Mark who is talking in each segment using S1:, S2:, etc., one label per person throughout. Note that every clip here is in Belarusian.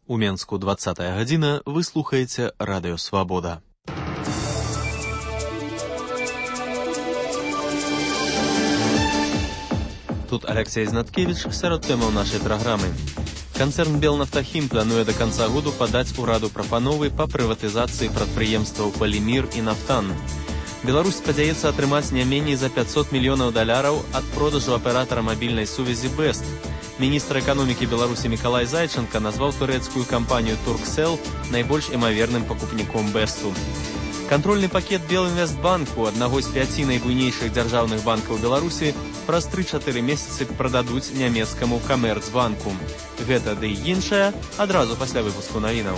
S1: У Менску 20-я гадзіна, вы слухаеце Радыё Свабода. Тут Алексей Знаткевич сярод тэмаў нашай праграмы. Канцэрн «Белнафтахім» плануе до конца году падаць ураду прапановы па прыватызацыі прадпрыемстваў «Полимир» і «Нафтан». Беларусь спадзяецца атрымаць не меней за $500 мільёнаў ад продажу аператара мабільнай сувязі «Бест». Міністр эканомікі Беларусі Миколай Зайченко назваў турэцкую кампанію «Турксел» найбольш імаверным пакупніком «Бесту». Кантрольны пакет Белінвестбанку, аднаго з 5 найбуйнейшых дзяржаўных банкаў Беларусі, праз 3-4 месяцы прададуць нямецкаму Камерцбанку. Гэта ды і іншае адразу пасля выпуску навінаў.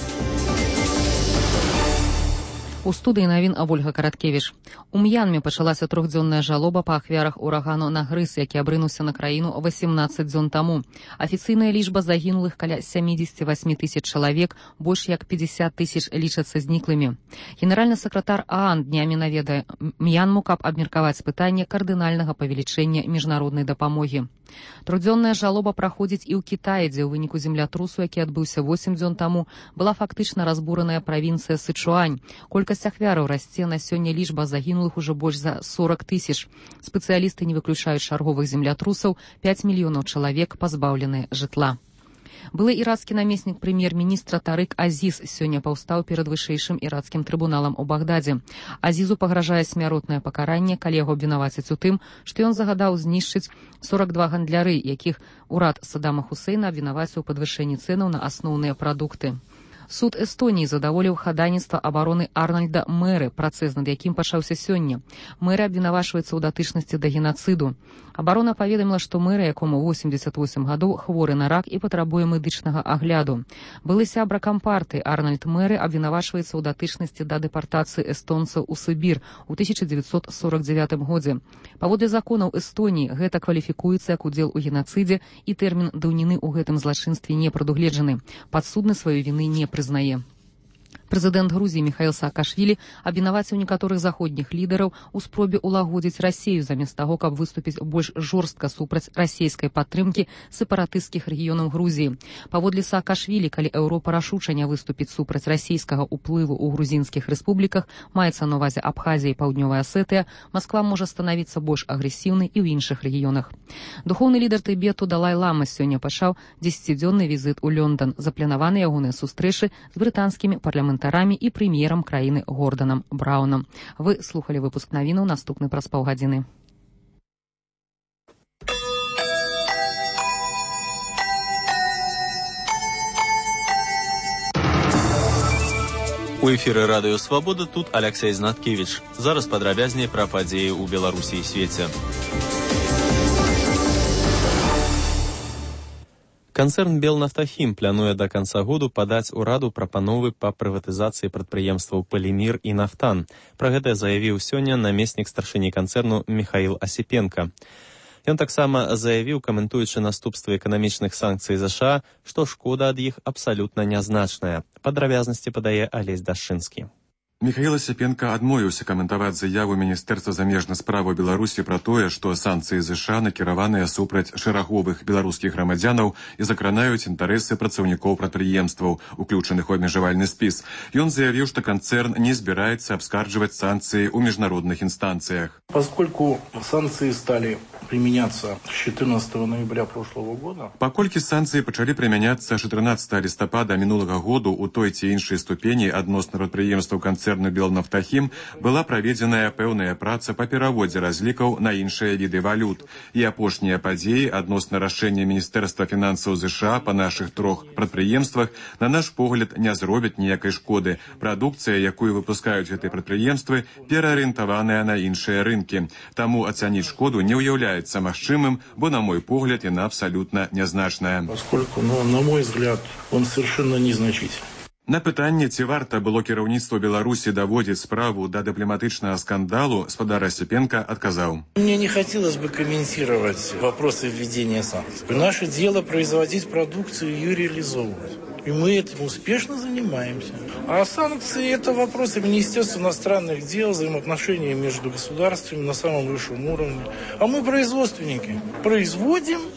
S2: У студыі навін Ольга Караткевіч. У М'янме пачалася 3-дзённая жалоба па ахвярах урагану Нагрыз, які абрынуўся на краіну 18 дзён таму. Афіцыйная лічба загінулых каля 78 000 чалавек, больш як 50 000 лічацца зніклымі. Генеральны сакратар ААН днямі наведае М'янму, каб абмеркаваць пытанне кардынальнага павелічэння міжнароднай дапамогі. 3-дзённая жалоба праходзіць і ў Кітаі, дзе ў выніку землятрусу, які адбыўся 8 дзён таму, была фактычна разбураная правінцыя Сычуань. Колькасць ахвяраў расце, на сёння лічба загінулых ужо больш за 40 000. Спецыялісты не выключаюць чарговых землятрусаў, 5 мільёнаў чалавек пазбаўленыя жытла. Былы ірацкі намеснік прэм'ер-міністра Тарык Азіз сёння паўстаў перад вышэйшым ірацкім трыбуналам у Багдадзе. Азізу пагражае смяротнае пакаранне, калі яго абвінавацяць у тым, што ён загадаў знішчыць 42 гандляры, якіх урад Саддама Хусейна абвінаваціў у падвышэнні цэнаў на асноўныя прадукты. Суд Эстоніі задаволіў хадайніцтва абароны Арнальда Мэры, працэс над якім пачаўся сёння. Мэры абвінавачваецца ў датычнасці да генацыду. Абарона паведаміла, што Мэры, якому 88 гадоў, хворы на рак і патрабуе медычнага агляду. Былы сябра кампартыі Арнальд Мэры абвінавачваецца ў датычнасці да дэпартацыі эстонцаў у Сібір у 1949 годзе. Паводле законаў Эстоніі гэта кваліфікуецца як удзел у генацыдзе, і тэрмін даўніны ў гэтым злачынстве не прадугледжаны. Падсудны сваёй віны не прызнае. Прэзідэнт Грузіі Міхаіл Саакашвілі абвінаваціў некаторых заходніх лідараў у спробе ўлагодзіць Расію замест таго, каб выступіць больш жорстка супраць расійскай падтрымкі сепаратысцкіх рэгіёнаў Грузіі. Паводле Саакашвілі, калі Еўропа рашуча не выступіць супраць расійскага ўплыву ў грузінскіх рэспубліках, маецца на ўвазе Абхазія і Паўднёвая Асетыя, Масква можа станавіцца больш агрэсіўнай і ў іншых рэгіёнах. Духоўны лідар Тыбету Далай-Лама сёння пачаў 10-дзённы візіт у Лёндан. Запланаваны ягоныя сустрэчы з брытанскімі парламентарамі і прэм'ерам краіны Горданам Браўнам. Вы слухалі выпуск навінаў, наступны праз паўгадзіны.
S1: У эфіры Радыё Свабода, тут Алексей Знаткевич. Зараз падрабязней пра падзеі ў Беларусі і свеце. Канцэрн «Белнафтахім» плануе до конца году падаць ураду прапановы па прыватызацыі прадпрыемстваў «Полимир» і «Нафтан». Пра гэта заявіў сёння намеснік старшыні канцэрну Михаил Осипенко. Ён таксама заявіў, каментуючы наступствы эканамічных санкцый США, што шкода ад іх абсалютна нязначная. Падрабязнасці падае Алесь Дашчынскі.
S3: Михаил Осипенко адмовіўся каментаваць заяву Міністэрства замежных справаў Беларусі пра тое, што санкцыі США накіраваныя супраць шэраговых беларускіх грамадзянаў і закранаюць інтарэсы працаўнікоў прадпрыемстваў, уключаных у абмежавальны спіс. Ён заявіў, што канцэрн не збіраецца абскарджваць санкцыі ў міжнародных інстанцыях.
S4: Поскольку санкции стали применяться с 14 ноября прошлого года.
S3: Паколькі санкцыі пачалі прымяняцца 14 лістапада мінулага году ў той ці іншай ступені адносна прадпрыемстваў канцэрну «Белнафтахім», была праведзеная пэўная праца па пераводзе разлікаў на іншыя віды валют. І апошнія падзеі адносна рашэння Міністэрства фінансаў США па нашых 3 прадпрыемствах, на наш погляд, не зробяць ніякай шкоды. Прадукцыя, якую выпускаюць гэтыя прадпрыемствы, пераарыентаваная на іншыя рынкі. Таму ацаніць шкоду не ўяўляецца магчымым, бо, на мой погляд, яна абсалютна нязначная.
S4: Поскольку, на мой взгляд, он совершенно незначительный.
S3: На пытанне, ці варта было кіраўніцтву Беларусі даводзіць справу да дыпламатычнага скандалу, спадар Осипенко адказаў.
S4: Мне не хотелось бы комментировать вопросы введения санкций. Наше дело производить продукцию и ее реализовывать. И мы этим успешно занимаемся. А санкции – это вопросы Министерства иностранных дел, взаимоотношения между государствами на самом высшем уровне. А мы производственники. Производим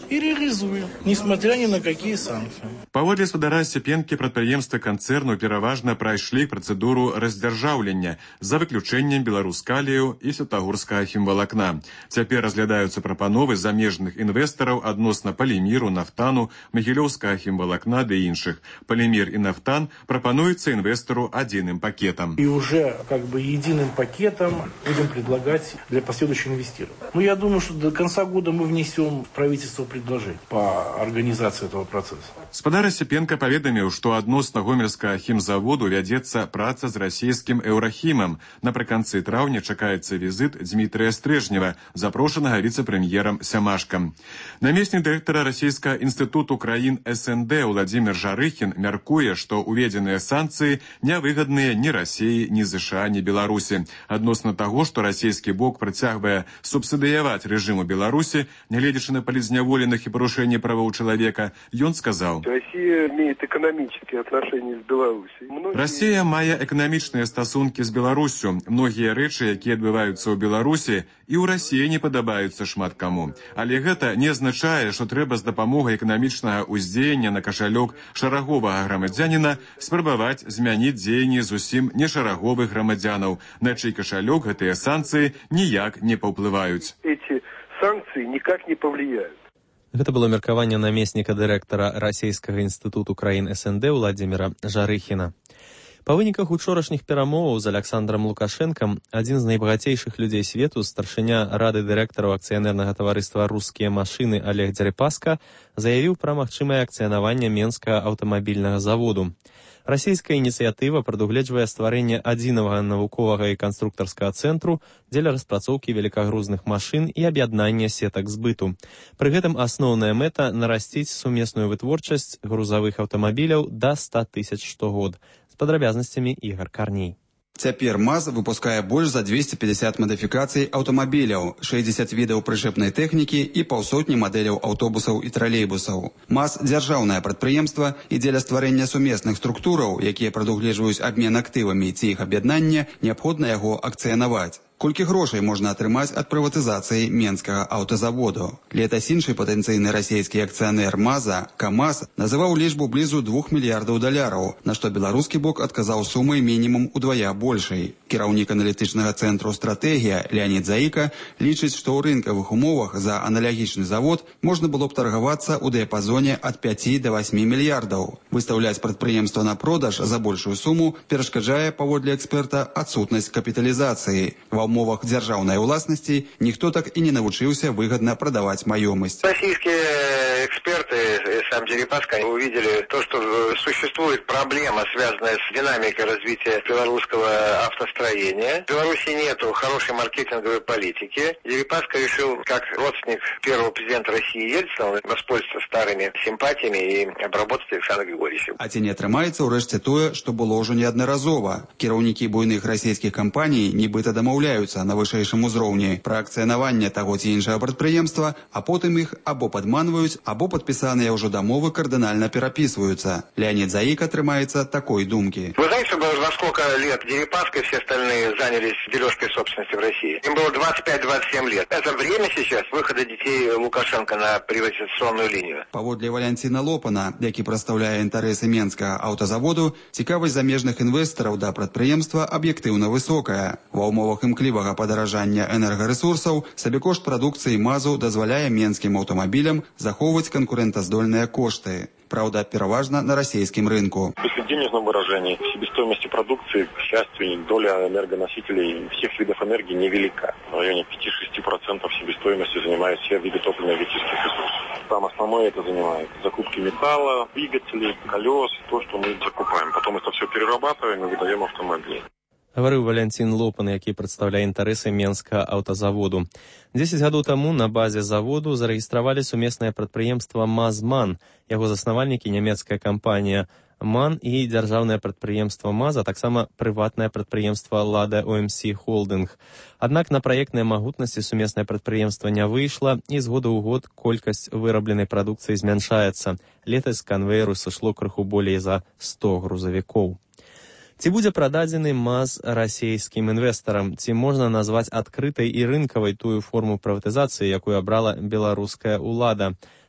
S4: и реализуем, несмотря ни на какие санкции.
S3: Паводле спадара Сцепенкі прадпрыемствы канцэрну пераважна прайшлі працэдуру раздзяржаўлення за выключэннем беларускалію і святагорскага хімвалакна. Цяпер разглядаюцца прапановы замежных інвестараў адносна паліміру, нафтану, магілёўскага хімвалакна ды іншых. Палімір і нафтан прапануецца инвестору одним пакетом.
S4: И уже единым пакетом будем предлагать для последующего инвестирования. Я думаю, что до конца года мы внесем в правительство предложение по организации этого процесса.
S3: Спадар Асіпенка паведаміў, што адносна гомельскага хімзаводу вядзецца праца з расійскім еўрахімам. Напрыканцы траўня чакаецца візіт Дмітрия Стрежнева, запрошанага віцэ-прэм'ерам Сямашкам. Намеснік дырэктара Расійскага інстытуту краін СНД Владимир Жарыхін мяркуе, што уведзеныя санкцыі нявыгадныя ні Расіі, ні ЗША, ні Беларусі. Адносна таго, што расійскі бок працягвае субсідыяваць рэжыму Беларусі, нягледзячы на палізняволеных і парушэнне правоў чалавека, ён сказаў:
S5: Россия имеет экономические отношения с Беларусью.
S3: Россия мае эканамічныя стасункі з Беларусю. Многія рэчы, якія адбываюцца ў Беларусі, і ў Расіі не падабаюцца шмат каму. Але гэта не азначае, што трэба з дапамогай эканамічнага ўздзеяння на кашалёк шараговага грамадзяніна спрабаваць змяніць дзеянні зусім нешараговых грамадзянаў, на чый кашалёк гэтыя санкцыі ніяк не паўплываюць.
S5: Эти санкции никак не повлияют.
S1: Гэта было меркаванне намесніка дырэктара Расійскага інстытуту краін СНД Владимира Жарыхіна. Па выніках учорашніх перамоваў з Александром Лукашэнкам адзін з найбагацейшых людзей свету, старшыня рады дырэктараў акцыянернага таварыства «Рускія машыны» Олег Дзярэпаска заявіў пра магчымае акцыянаванне Менскага аўтамабільнага заводу. Расійская ініцыятыва прадугледжвае стварэнне адзінага навуковага і канструктарскага цэнтру дзеля распрацоўкі великагрузных машын і аб'яднання сетак збыту. Пры гэтым асноўная мэта нарасціць сумесную вытворчасць грузавых аўтамабіляў да 100 тысяч штогод. З падрабязнасцямі Ігор Карней.
S6: Цяпер МАЗ выпускае больш за 250 мадыфікацый аўтамабіляў, 60 відаў прычэпнай тэхнікі і паўсотні мадэляў аўтобусаў і тралейбусаў. МАЗ – дзяржаўнае прадпрыемства, і дзеля стварэння сумесных структураў, якія прадугледжваюць абмен актывамі ці іх аб'яднання, неабходна яго акцыянаваць. Колькі грошай можна атрымаць ад прыватызацыі Менскага аўтазаводу? Летась іншы патэнцыйны расійскі акцыянер МАЗа, КамАЗ, называў лічбу блізу 2 мільярдаў даляраў, на што беларускі бок адказаў сумай мінімум удвая большай. Кіраўнік аналітычнага цэнтру «Стратэгія» Леонід Заіка лічыць, што ў рынкавых умовах за аналагічны завод можна было б таргавацца ў дыяпазоне ад 5 до 8 мільярдаў. Выстаўляць прадпрыемства на продаж за большую суму перашкаджае, паводле эксперта, адсутнасць капіталізацыі. Ва умовах дзяржаўнай уласнасці ніхто так і не навучыўся выгадна прадаваць маёмасць.
S7: Российские эксперты, сам Дерипаска, увидели то, что существует проблема, связанная с динамикой развития белорусского автостроения. В Беларуси нету хорошей маркетинговой политики. Дерипаска решил, как родственник первого президента России Ельцина, воспользоваться старыми симпатиями и обработать Александра Григорьевича.
S6: А ці не атрымаецца ўрэшце тое, што было ўжо неаднаразова. Кіраўнікі буйных расійскіх кампаній нібыта дамаўляюцца на вышэйшым узроўні пра акцыянаванне таго ці іншага прадпрыемства, а потым іх або падманваюць, або падпісаныя ўжо дамовы кардынальна перапісваюцца. Леонид Заіка трымаецца такой думкі.
S7: Вы знаете, за сколько лет Дерипаска и все остальные занялись дележкой собственности в России? Им было 25-27 лет. Это время сейчас выхода детей Лукашенко на приватизационную линию.
S6: Паводле Валянціна Лопана, які прадстаўляе інтарэсы Менскага аўтазаводу, цікавасць замежных інвестараў да прадпрыемства аб'ектыўна высокая. Ва ўмовах імклівага падаражання энергарэсурсаў сабекошт прадукцыі МАЗу дазваляе менскім аўтамабілям захоўваць канкурэнтаздольныя кошты. Правда, пераважна на российском рынку.
S8: Если в денежном выражении в себестоимости продукции, к счастью, доля энергоносителей всех видов энергии невелика. В районе 5-6% себестоимости занимают все виды топливно-электрических ресурсов. Там основное это занимает закупки металла, двигателей, колес, то, что мы закупаем. Потом это все перерабатываем и выдаем автомобили.
S1: Гаварыў Валянцін Лопан, які прадстаўляе інтарэсы Менскага аўтазаводу. 10 гадоў таму на базе заводу зарэгістравалі сумеснае прадпрыемства «МАЗ-МАН». Яго заснавальнікі нямецкая кампанія «МАН» і дзяржаўнае прадпрыемства «МАЗ», а таксама прыватнае прадпрыемства «Лада ОМС Холдинг». Аднак на праектныя магутнасці сумеснае прадпрыемства не выйшла, і з года ў год колькасць вырабленай прадукцыі змяншаецца. Летась з канвееру сышло крыху болей за 100 грузавікоў. Ці будзе прададзены МАЗ расійскім інвестарам? Ці можна назваць адкрытай і рынкавай тую форму прыватызацыі, якую абрала беларуская ўлада?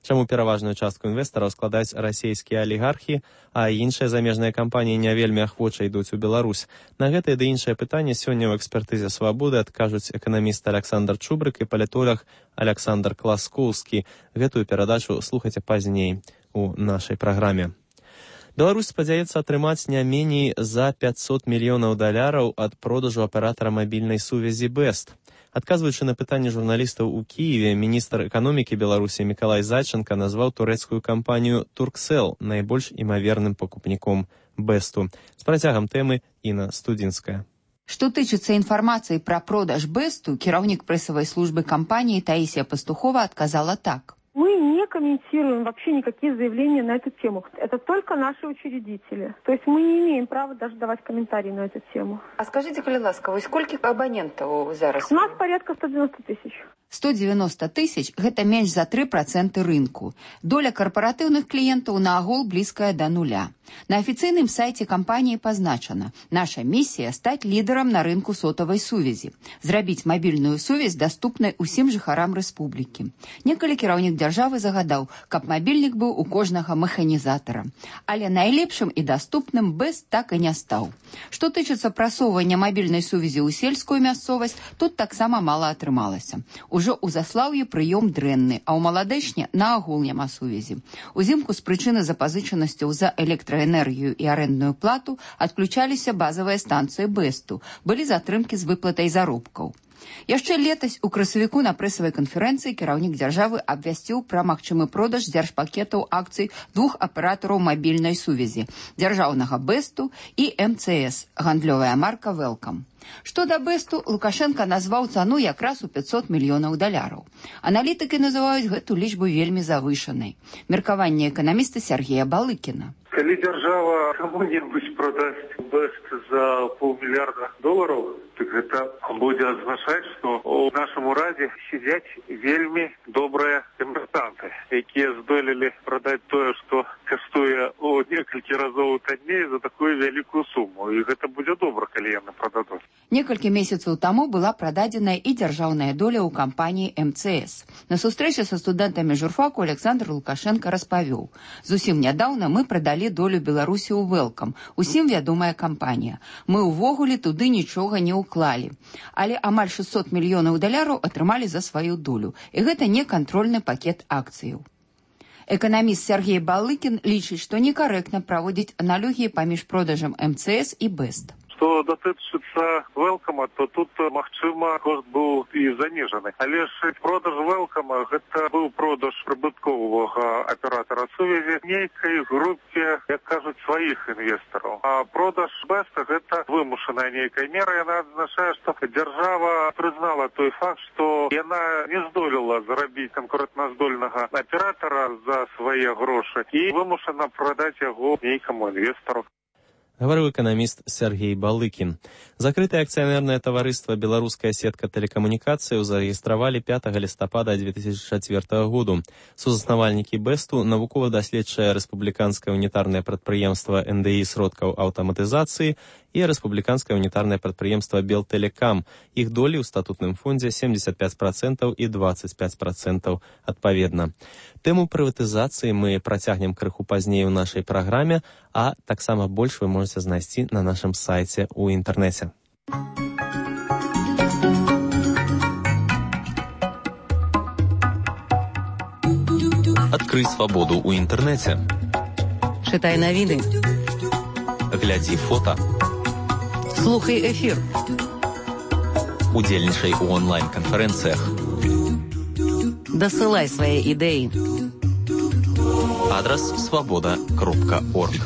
S1: Чаму пераважную частку інвестараў складаюць расійскія алігархі, а іншыя замежныя кампаніі не вельмі ахвоча ідуць у Беларусь? На гэтае ды іншае пытанне сёння ў экспертызе «Свабоды» адкажуць эканаміст Александр Чубрык і палітолог Александр Класкоўскі. Гэтую перадачу слухайце пазней у нашай праграме. Беларусь спадзяецца атрымаць не меней за $500 мільёнаў ад продажу аператара мабільнай сувязі «Бест». Адказваючы на пытанне журналістаў у Кіеве, міністр эканомікі Беларусі Мікалай Зайченка назваў турэцкую кампанію «Турксел» найбольш імаверным пакупніком «Бесту». З працягам тэмы Інна Студзінская.
S9: Што тычыцца інфармацыі пра продаж «Бесту», кіраўнік прэсавай службы кампаніі Таисия Пастухова адказала так.
S10: Мы не комментируем вообще никакие заявления на эту тему. Это только наши учредители. То есть мы не имеем права даже давать комментарии на эту тему.
S9: А скажите, коли ласка, вы сколько абонентов зараз?
S10: У нас порядка 190 тысяч.
S9: 190 тысяч – гэта менш за 3% рынку. Доля карпаратыўных кліентаў на агул блізкая да нуля. На афіцыйным сайце кампаніі пазначана: наша місія – стаць лідарам на рынку сотавай сувязі, зрабіць мабільную сувязь даступнай усім жыхарам рэспублікі. Некалі кіраўнік дзяржавы загадаў, каб мабільнік быў у кожнага механізатара. Але найлепшым і даступным Бест так і не стаў. Што тычыцца прасоўвання мабільнай сувязі ў сельскую мясцовасць, тут таксама мала атрымалася. Ужо ў Заслаўі прыём дрэнны, а ў Маладэчне наогул няма сувязі. Узімку з прычыны запазычанасцяў за электраэнергію і арэндную плату адключаліся базавыя станцыі Бесту, былі затрымкі з выплатай заробкаў. Яшчэ летась у красавіку на прэсавай канферэнцыі кіраўнік дзяржавы абвясціў пра магчымы продаж дзяржпакетаў акцый двух аператараў мабільнай сувязі – дзяржаўнага Бесту і МЦС, гандлёвая марка «Велкам». Што да Бесту, Лукашенко назваў цану якраз у $500 мільёнаў. Аналітыкі называюць гэту лічбу вельмі завышанай. Меркаванне эканаміста Сергея Балыкіна.
S11: Калі дзяржава каму-небудзь прадасць Бест за $500 мільярда, так гэта будзе азначаць, што у нашым урадзе сядзяць вельмі добрыя камерсанты, якія здолелі прадаць тое, што каштуе у некалькі разоў танней за такую вялікую суму. І гэта будзе добра, калі яны прададуць.
S9: Некалькі месяцаў таму была прададзеная і дзяржаўная доля ў кампаніі МЦС. На сустрэчы са студэнтамі журфаку Александр Лукашенко распавёў: зусім нядаўна мы прадалі долю Беларусі ў «Велкам», усім вядомая кампанія. Мы ўвогуле туды нічога не ўклалі. Але амаль $600 мільёнаў атрымалі за сваю долю. І гэта не кантрольны пакет акцыяў. Эканаміст Сергей Балыкін лічыць, што некарэктна праводзіць аналогіі паміж продажам МЦС і Бест.
S11: Што датычыцца «Велкама», то тут, магчыма, кошт быў і заніжаны. Але ж продаж «Велкама» гэта быў продаж прыбытковага аператара сувязі нейкай групе, як кажуць, сваіх інвестараў. А продаж Беста гэта вымушаная нейкая мера. Яна азначае, што дзяржава прызнала той факт, што яна не здолела зарабіць канкурэнтназдольнага аператара за свае грошы і вымушана прадаць яго нейкаму інвестару.
S1: Гаварыў эканаміст Сергей Балыкін. Закрытае акцыянернае таварыства «Беларуская сетка тэлекамунікацыяў» зарэгістравалі 5 лістапада 2004 году. Сузаснавальнікі Бесту, навукова-даследчае рэспубліканскае унітарнае прадпрыемства НДІ сродкаў аўтаматызацыі і рэспубліканскае унітарнае прадпрыемства «Белтэлекам». Іх долі ў статутным фондзе 75% і 25% адпаведна. Тэму прыватызацыі мы працягнем крыху пазней у нашай праграме, а таксама больш вы можете знайсці на нашым сайце ў інтэрнэце. Адкрый свабоду ў інтэрнэце.
S2: Чытай навіны.
S1: Глядзі фота.
S2: Слухай эфір.
S1: Удзельнічай у онлайн-канферэнцыях.
S2: Дасылай свае ідэі.
S1: Адрас свабода.орг.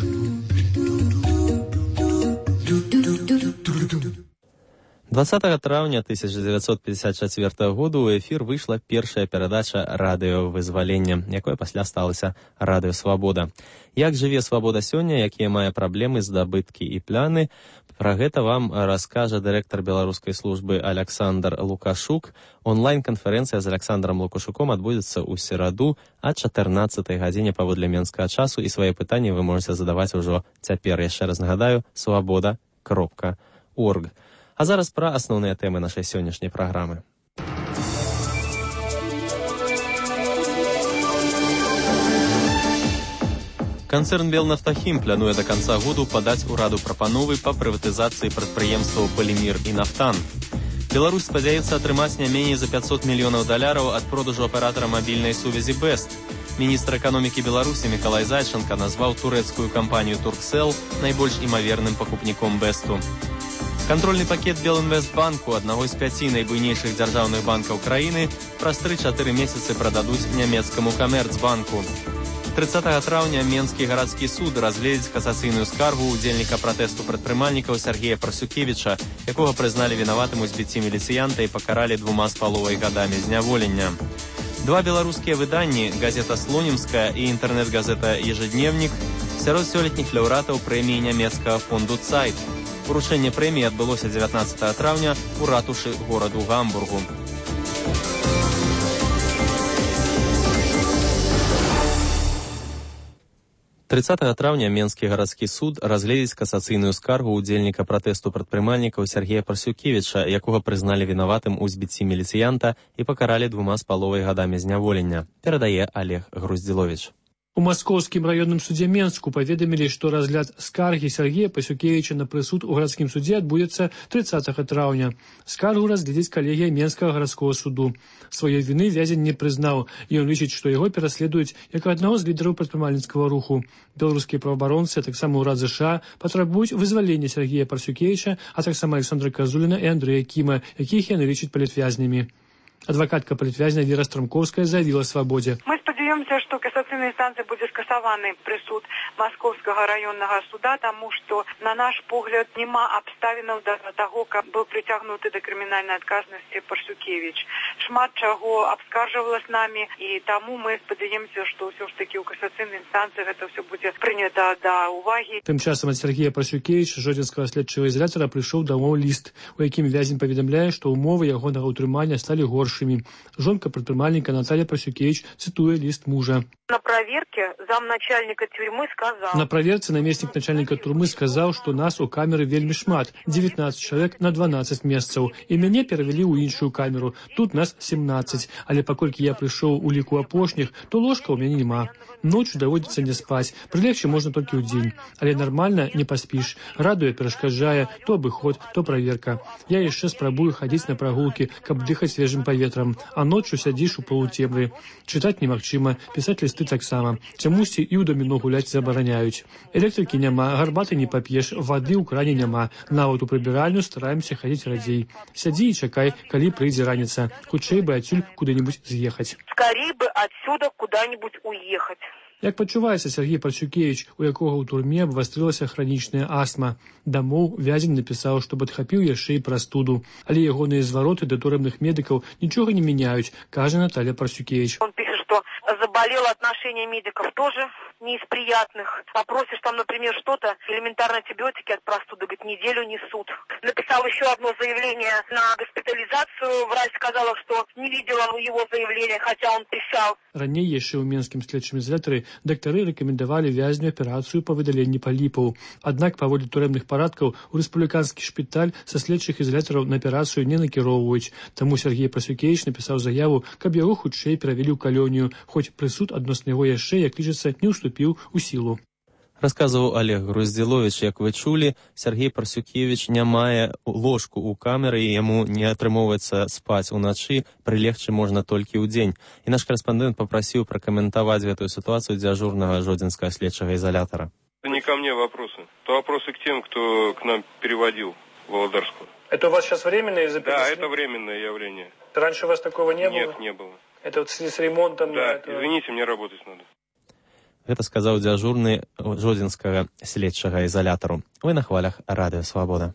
S1: Двадцатага траўня 1954 году ў эфір выйшла першая перадача радыёвызвалення, якой пасля сталася радыё «Свабода». Як жыве «Свабода» сёння, якія мае праблемы, здабыткі і пляны, пра гэта вам раскажа дырэктар беларускай службы Александр Лукашук. Онлайн-канферэнцыя з Александром Лукашуком адбудзецца ў сераду а 14 гадзіне паводле менскага часу, і свае пытанні вы можете задаваць ужо цяпер. Яшчэ раз нагадаю, свабода.орг. А зараз пра асноўныя тэмы нашай сённяшняй праграмы. Канцэрн «Белнафтахім» плануе до конца году падаць ураду прапановы па прыватызацыі прадпрыемстваў «Полимир» і «Нафтан». Беларусь спадзяецца атрымаць не меней за $500 мільёнаў ад продажу аператара мабільнай сувязі «Бест». Міністр эканомікі Беларусі Мікалай Зайченка назваў турэцкую кампанію «Турксел» найбольш імаверным пакупніком «Бесту». Кантрольны пакет Белінвестбанку, аднаго з 5 найбуйнейшых дзяржаўных банкаў краіны, праз 3-4 месяцы прададуць нямецкаму Камерцбанку. 30 траўня Менскі гарадскі суд разгледзіць касацыйную скаргу удзельніка пратэсту прадпрымальнікаў Сергея Парсюкевіча, якога прызналі вінаватым у збіцці міліцыянта і пакаралі 2,5 гадамі зняволення. Два беларускія выданні, газета «Слонімская» і інтэрнэт-газета «Ежедневнік», сярод сёлетніх лаўрэатаў прэміі нямецкага фонду «Цайт». Уручэнне прэміі адбылося 19 траўня у ратушы гораду Гамбургу. «30 траўня Менскі гарадскі суд разгледзіць касацыйную скаргу удзельніка пратэсту прадпрымальнікаў Сергея Парсюкевіча, якога прызналі вінаватым у збіцці міліцыянта і пакаралі 2,5 гадамі зняволення, перадае Олег Груздзіловіч.
S12: У Маскоўскім раённым судзе Менску паведамілі, што разгляд скаргі Сергея Парсюкевіча на прысуд у гарадскім судзе адбудзецца 30 траўня. Скаргу разгледзіць калегія Менскага гарадскога суду. Сваёй віны вязень не прызнаў, і ён лічыць, што яго пераследуюць як аднаго з лідараў прадпрымальніцкага руху. Беларускія праваабаронцы, а таксама ўрад ЗША, патрабуюць вызвалення Сергея Парсюкевіча, а таксама Александра Казуліна і Андрэя Кіма, якіх яны лічаць палітвязнямі. Адвакатка палітвязня Вера Страмковская заявіла «Свабодзе».
S13: Мы спадзяёмся, што касацыйнай інстанцыі будзе скасаваны прысуд Маскоўскага раённага суда, таму што, на наш погляд, няма абставінаў да таго, каб быў прыцягнуты да крымінальнай адказнасці Парсюкевіч. Шмат чаго абскаржвала з намі, і таму мы спадзяёмся, што ўсё ж такі ў касацыйнай інстанцыі гэта ўсё будзе прынята да ўвагі.
S12: Тым часам ад Сергея Парсюкевіча жодзінскага следчага ізалятара прыйшоў дамоў ліст, у якім вязень паведамляе, што ўмовы ягонага ўтрымання сталі горшымі. Жонка прадпрымальніка Наталья Парсюкевич цытуе ліст мужа.
S13: На проверке замначальника тюрьмы сказал.
S12: На проверке наместник начальника тюрьмы сказал, что нас у камеры вельмі шмат, 19 человек на 12 месяцаў, и мяне перавялі ў іншую камеру. Тут нас 17, але паколькі я прыйшоў у ліку апошніх, то ложка ў мяне няма. Ночью даводзіцца не спаць, прылегчы можна толькі ў дзень, але нармальна не паспіш. Радуе перашкаджае то абыход, то праверка. Я яшчэ спрабую хадзіць на прагулкі, каб дыхаць свежым паветрам, а ночью сядзіш у полуцемры. Чытаць немагчыма, пісаць лісты таксама. Чамусьці і ў даміно гуляць забараняюць. Электрыкі няма, гарбаты не пап'еш, вады ў кране няма. Нават у прыбіральню стараемся хадзіць радзей. Сядзі і чакай, калі прыйдзе раніца. Хутчэй бы адсюль куды-нибудь з'ехаць.
S13: Скорей бы отсюда куда-нибудь уехать.
S12: Як пачуваецца Сергей Парсюкевич, у якога ў турме абвастрылася хранічная астма. Дамоў вязень напісаў, што падхапіў яшчэ і прастуду. Але ягоныя звароты да турэмных медыкаў нічога не мяняюць, кажа Наталья Парсюкевич.
S13: Он пишет, что заболел, отношение медиков тоже не из приятных. Попросишь там, например, что-то, элементарно антибиотики от простуды, говорит, неделю несут. Написал еще одно заявление на госпитализацию. Врач сказала, что не видела его заявления, хотя он писал.
S12: Раней яшчэ ў Менскім следчым ізалятары дактары рэкамендавалі вязню аперацыю па выдаленні паліпаў. Аднак паводле турэмных парадкаў у рэспубліканскі шпіталь са следчых ізалятараў на аперацыю не накіроўваюць. Таму Сергей Парсюкевич напісаў заяву, каб яго хутчэй перавялі ў калонію, хоць прысуд адносна яго яшчэ, як лічыцца, не ўступіў у сілу.
S1: Расказваў Олег Груздзіловіч, як вы чулі, Сергей Парсюкевич не мае ложку ў камеры, і яму не атрымоўваецца спаць уначы, прылегчы можна толькі ў дзень. І наш корэспандэнт папрасіў пракаментаваць гэтую сітуацыю дзяжурнага жодзінскага следчага ізалятара.
S5: Это не ко мне вопросы. Это вопросы к тем, кто к нам переводил Володарскую.
S12: Это у вас сейчас временное из-за
S5: Да, это временное явление.
S12: Раньше у вас такого не было?
S5: Нет, не было.
S12: Это вот с ремонтом?
S5: Да, извините, мне работать надо.
S1: Гэта сказаў дзяжурны жодзінскага следчага ізалятару. Вы на хвалях Радыё Свабода.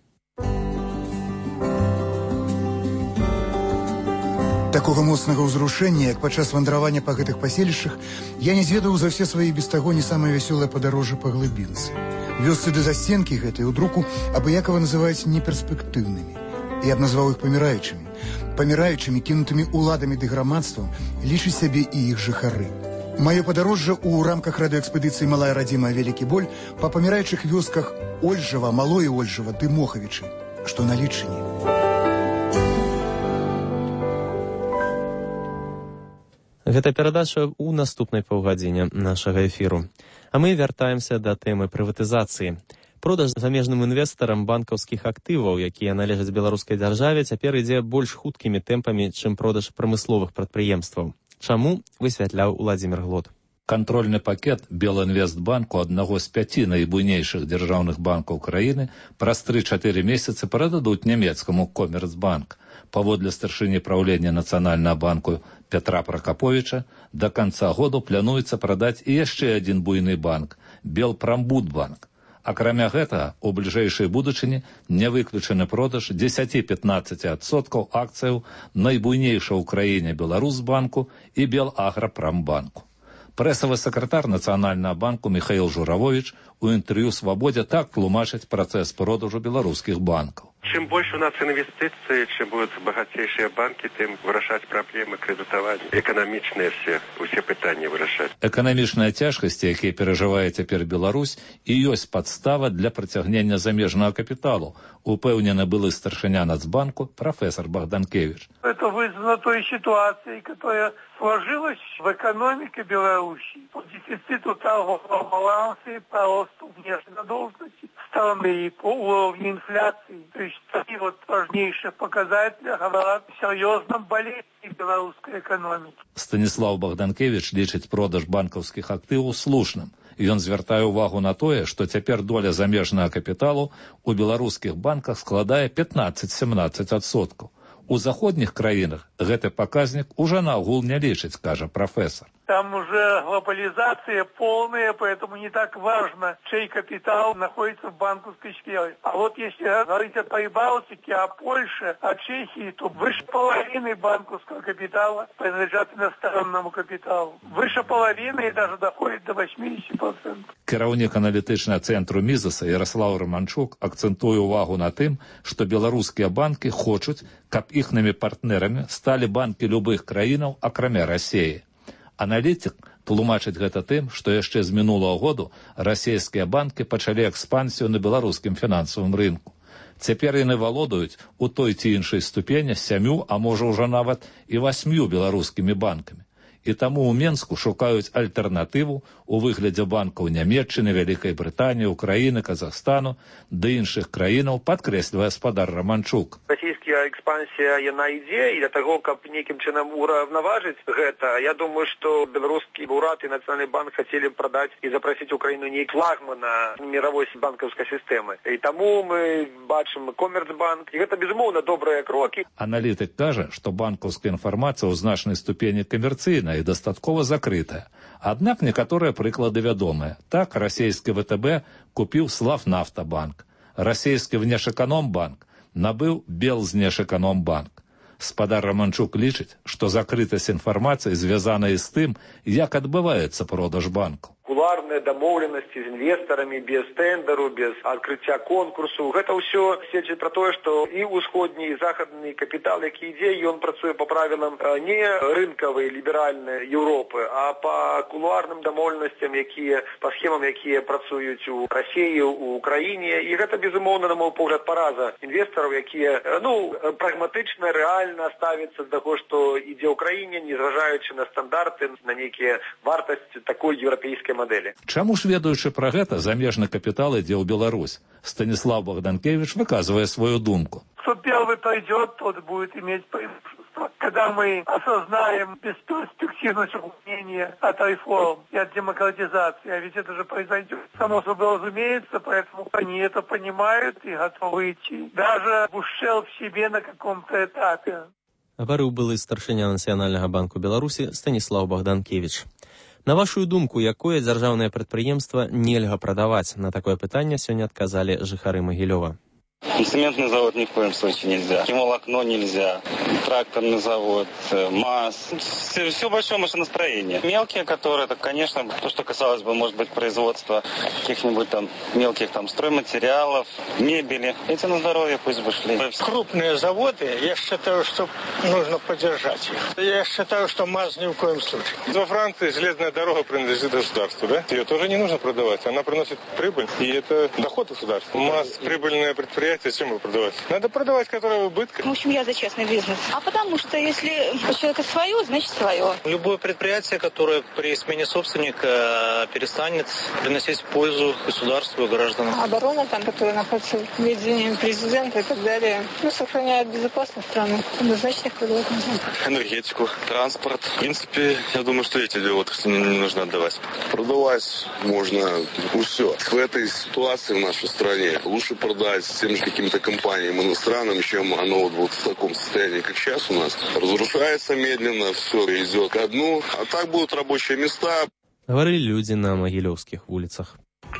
S14: Такога моцнага ўзрушэння, як падчас вандравання па гэтых паселішчах, я не зведаў за ўсе свае без таго не самае вясёлае падарожжа па глыбінцы. Вёсцы да засценкі гэтай у друку абыякава называюць неперспектыўнымі. Я б назваў іх паміраючымі. Паміраючымі, кінутымі уладамі ды грамадствам, лічаць сябе і іх жыхары. Маё падарожжа ў рамках радыёэкспедыцыі «Малая радзіма. Вялікі боль» па паміраючых вёсках Ольжава, Малое Ольжава ды Мохавічы, што на Лічыні.
S1: Гэта перадача ў наступнай паўгадзіне нашага эфіру. А мы вяртаемся да тэмы прыватызацыі. Продаж замежным інвестарам банкаўскіх актываў, якія належаць беларускай дзяржаве, цяпер ідзе больш хуткімі тэмпамі, чым продаж прамысловых прадпрыемстваў. Чаму, высвятляў Уладзімір Глот.
S15: Контрольны пакет Белінвестбанку, аднаго з 5 найбуйнейшых дзяржаўных банкаў краіны, праз 3-4 месяцы перададуць нямецкаму Коммерцбанк. Паводле старшыні праўлення Нацыянальнага банку Петра Прокоповича, до конца года плануецца прадаць і яшчэ адзін буйны банк – Белпрамбудбанк. Акрамя гэтага, у бліжэйшай будучыні не выключаны продаж 10-15% акцыяў найбуйнейшага ў краіне Беларусбанку і Белаграпрамбанку. Прэсавы сакратар Нацыянальнага банку Михаил Журавович у інтэрв'ю «Свабодзе» так тлумачыць працэс продажу беларускіх банкаў.
S5: Чем больше у нас инвестиций, чем будут богатейшие банки, тем вырашать проблемы кредитования. Экономичные все пытания вырашать.
S15: Экономічныя цяжкасці, якія перажывае цяпер Беларусь, і ёсць падстава для прыцягнення замежнага капіталу, упэўнены былы старшыня Нацбанку профессор Богданкевич.
S16: Это вызвано той ситуацией, которая сложилась в экономике Беларуси. По дефициту торгового баланса и по росту внешней задолженности страны, по уровню инфляции. То есть такие вот важнейшие показатели говорят о серьезном болезни белорусской экономики.
S15: Станіслав Богданкевич лічыць продаж банкаўскіх актываў слушным. Ён звяртае ўвагу на тое, што цяпер доля замежнага капіталу у беларускіх банках складае 15-17%. У заходніх краінах гэты паказнік уже наогул не лічыць, кажа профессор.
S16: Там уже глобализация полная, поэтому не так важно, чей капитал находится в банковской сфере. А вот если говорить о Прибалтике, о Польше, о Чехии, то выше половины банковского капитала принадлежат иностранному капиталу. Выше половины и даже доходит до 80%.
S15: Кіраўнік аналітычнага цэнтру Мізаса Ярослав Романчук акцэнтуе ўвагу на тым, што беларускія банкі хочуць, каб іхнымі партнерамі сталі банкі любых краінаў, акрамя Расіі. Аналітик тлумачыць гэта тым, што яшчэ з мінулага году расійскія банкі пачалі экспансію на беларускім фінансавым рынку. Цяпер яны валодаюць у той ці іншай ступені 7, а можа ўжо нават і 8 беларускімі банкамі. І таму ў Менску шукаюць альтэрнатыву ў выглядзе банкаў Нямецчыны, Вялікай Брытаніі, Украіны, Казахстану ды іншых краінаў, падкрэслівае спадар Романчук.
S17: Расійская экспансія, яна ідзе, і для таго, каб нейкім чынам ураўнаважыць гэта, я думаю, што беларускі урад і Нацыянальны банк хацелі прадаць і запрасіць Украіну нейк флагмана міравой банкаўскай сістэмы. І таму мы бачым Коммерцбанк, і гэта, безумоўна, добрыя крокі.
S15: Аналітык кажа, што банкаўская інфармацыя ў значнай ступені камерцыйная і дастаткова закрытая. Аднак некаторыя прыклады вядомыя. Так, расійскі ВТБ купіў Славнафтабанк. Расійскі Внешэканомбанк набыў Белзнешэканомбанк. Спадар Романчук лічыць, што закрытасць інфармацыі звязана і з тым, як адбываецца продаж банку.
S17: Кулуарныя дамоўленасці з інвестарамі без тендеру, без адкрыцця конкурсу. Гэта ўсё сведчыць пра тое, што і ўсходні, і захадны капітал, які ідзе, ён працуе па правілам не рынкавай, ліберальнай Еўропы, а па кулуарным дамоўленасцям, па схемам, якія працуюць у Расіі, у Украіне. І гэта, безумоўна, на мой погляд, параза інвестараў, якія, прагматычна, рэальна ставяцца да таго, што ідзе ў краіне, не зважаючы на стандарты, на нейкія вартасці такой еўрапейскай модели.
S15: Чаму ж, ведаючы пра гэта, замежны капітал ідзе ў Беларусь? Станіслав Богданкевич выказвае свою думку.
S16: Кто первый пойдет, тот будет иметь преимущество. Когда мы осознаем бесперспективность уклонения от реформ и от демократизации, а ведь это же произойдет, само собой разумеется, поэтому они это понимают и готовы идти. Даже в ущерб себе на каком-то этапе.
S1: Гаварыў былы старшыня Нацыянальнага банку Беларусі Станіслав Богданкевич. На вашу думку, якое дзяржаўнае прадпрыемства нельга прадаваць? На такое пытанне сёння адказалі жыхары Магілёва.
S18: Цементный завод ни в коем случае нельзя. Химолокно нельзя. Тракторный завод, МАЗ. Все большое машиностроение. Мелкие, которые, это, конечно, то, что касалось бы, может быть, производства каких-нибудь там мелких там стройматериалов, мебели. Эти на здоровье пусть бы шли.
S19: Крупные заводы, я считаю, что нужно поддержать их. Я считаю, что МАЗ ни в коем случае.
S5: Во Франции железная дорога принадлежит государству, да? Ее тоже не нужно продавать. Она приносит прибыль, и это доход государства. МАЗ — прибыльное предприятие.
S20: продукты зачем продавать? Надо продавать, которая в убытке.
S21: В общем, я за честный бизнес. А потому что если у человека свое, значит свое.
S22: Любое предприятие, которое при смене собственника перестанет приносить пользу государству и гражданам.
S21: Оборона, там, которая находится в ведении президента и так далее, сохраняет безопасность страны. Однозначно их продавать нужно.
S20: Энергетику, транспорт. В принципе, я думаю, что эти две отрасли не нужно отдавать.
S23: Продавать можно все. В этой ситуации в нашей стране лучше продать с теми же какими-то компаниями иностранными, чем оно вот в таком состоянии, как сейчас у нас. Разрушается медленно, все идет ко дну. А так будут рабочие места.
S1: Говорили люди на магілёўскіх вуліцах.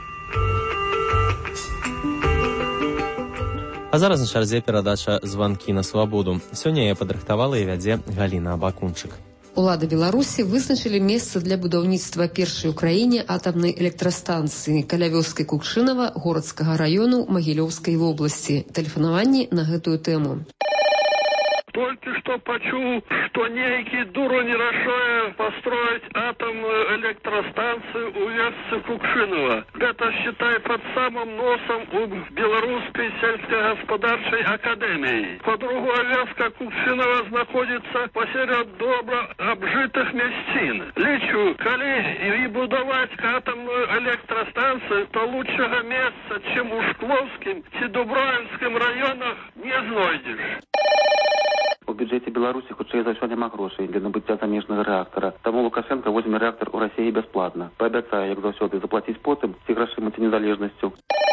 S1: А зараз на чарзе перадача «Званкі на свабоду». Сёння я падрыхтавала і вядзе Галіна Абакунчык.
S24: Улады Беларусі вызначылі месца для будаўніцтва першай у краіне атамнай электрастанцыі каля вёскі Кукшынава Городскага району Магілёўскай вобласці. Тэлефанаванні на гэтую тэму.
S25: Только что почул, что некий дурень решает построить атомную электростанцию у вёсцы Кукшинова. Это, считай, под самым носом у Белорусской сельскохозяйственной академии. По-другому вёска Кукшинова находится посеред добро обжитых местин. Лечу, коли и будовать атомную электростанцию, то лучшего места, чем у Шкловским и Дубровинским районах, не знойдешь.
S26: У бюджэце Беларусі хутчэй за ўсё няма грошай для набыцця замежнага рэактара. Таму Лукашенко возьме рэактар у Расіі бясплатна. Паабяцае, як заўсёды, заплаціць потым ці грашыма, ці незалежнасцю.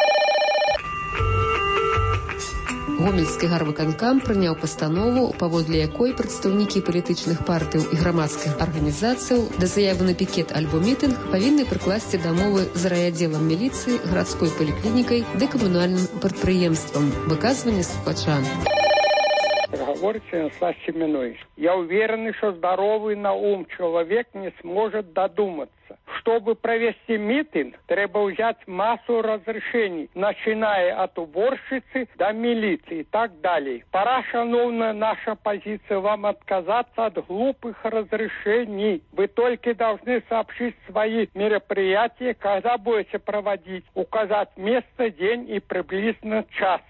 S24: Гомельскі гарвыканкам прыняў пастанову, паводле якой прадстаўнікі палітычных партыяў і грамадскіх арганізацыяў да заявы на пікет альбо мітынг павінны прыкласці дамовы з райаддзелам міліцыі, гарадской паліклінікай ды камунальным прадпрыемствам. Выказванне слухача.
S27: Разговорчивый Слав Семенович. Я уверен, что здоровый на ум человек не сможет додуматься. Чтобы провести митинг, треба взять массу разрешений, начиная от уборщицы до милиции и так далее. Пора, шановная наша позиция, вам отказаться от глупых разрешений. Вы только должны сообщить свои мероприятия, когда будете проводить, указать место, день и приблизно час.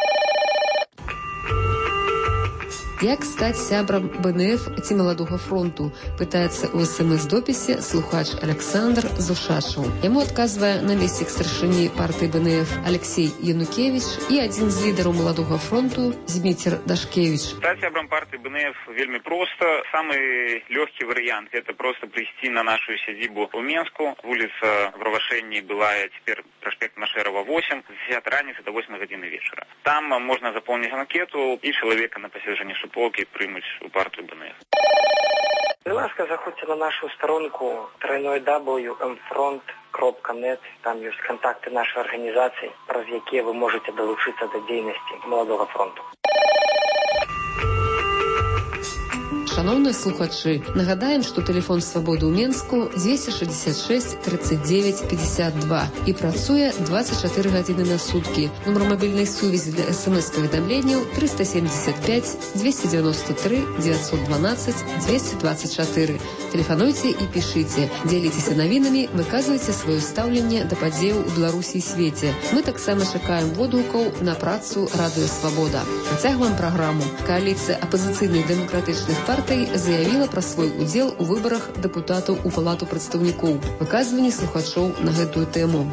S24: Як стаць сябрам БНФ ці Маладога фронту, пытаецца ў СМС-допісе слухач Александр Зушашаў. Яму адказвае намеснік старшыні партыі БНФ Алексей Янукевич і адзін з лідараў Маладога фронту Зміцер Дашкевич.
S28: Стаць сябрам партыі БНФ вельмі проста. Самый лёгкі варыянт – это просто прийти на нашу сядзібу ў Менску. Вуліца Правашэнні былая, цяпер праспект Машэрава 8, з 10 раніцы до 8 гадзіны вечара. Там можна запоўніць анкету і чалавека на пасяджэнне полки примуть у партию БНФ.
S29: Будь ласка, заходьте на нашу сторонку www.mfront.net. Там есть контакты нашей организации, праз якія вы можете долучиться до деятельности Молодого фронту.
S24: Шановныя слухачы, нагадаем, што тэлефон свабоды ў Менску 266 39 52 і працуе 24 гадзіны на суткі. Нумар мабільнай сувязі для СМС-паведамленняў 375 293 912 224. Тэлефануйце і пішыце. Дзеліцеся навінамі, выказвайце сваё стаўленне да падзеяў у Беларусі і свеце. Мы таксама чакаем водгукаў на працу Радыё Свабода. Працягваем праграму. Кааліцыя апазіцыйных дэмакратычных партый заявила про свой удзел у выборах депутатаў у Палату прадстаўнікоў. Выказванні слухачоў на гэтую тему.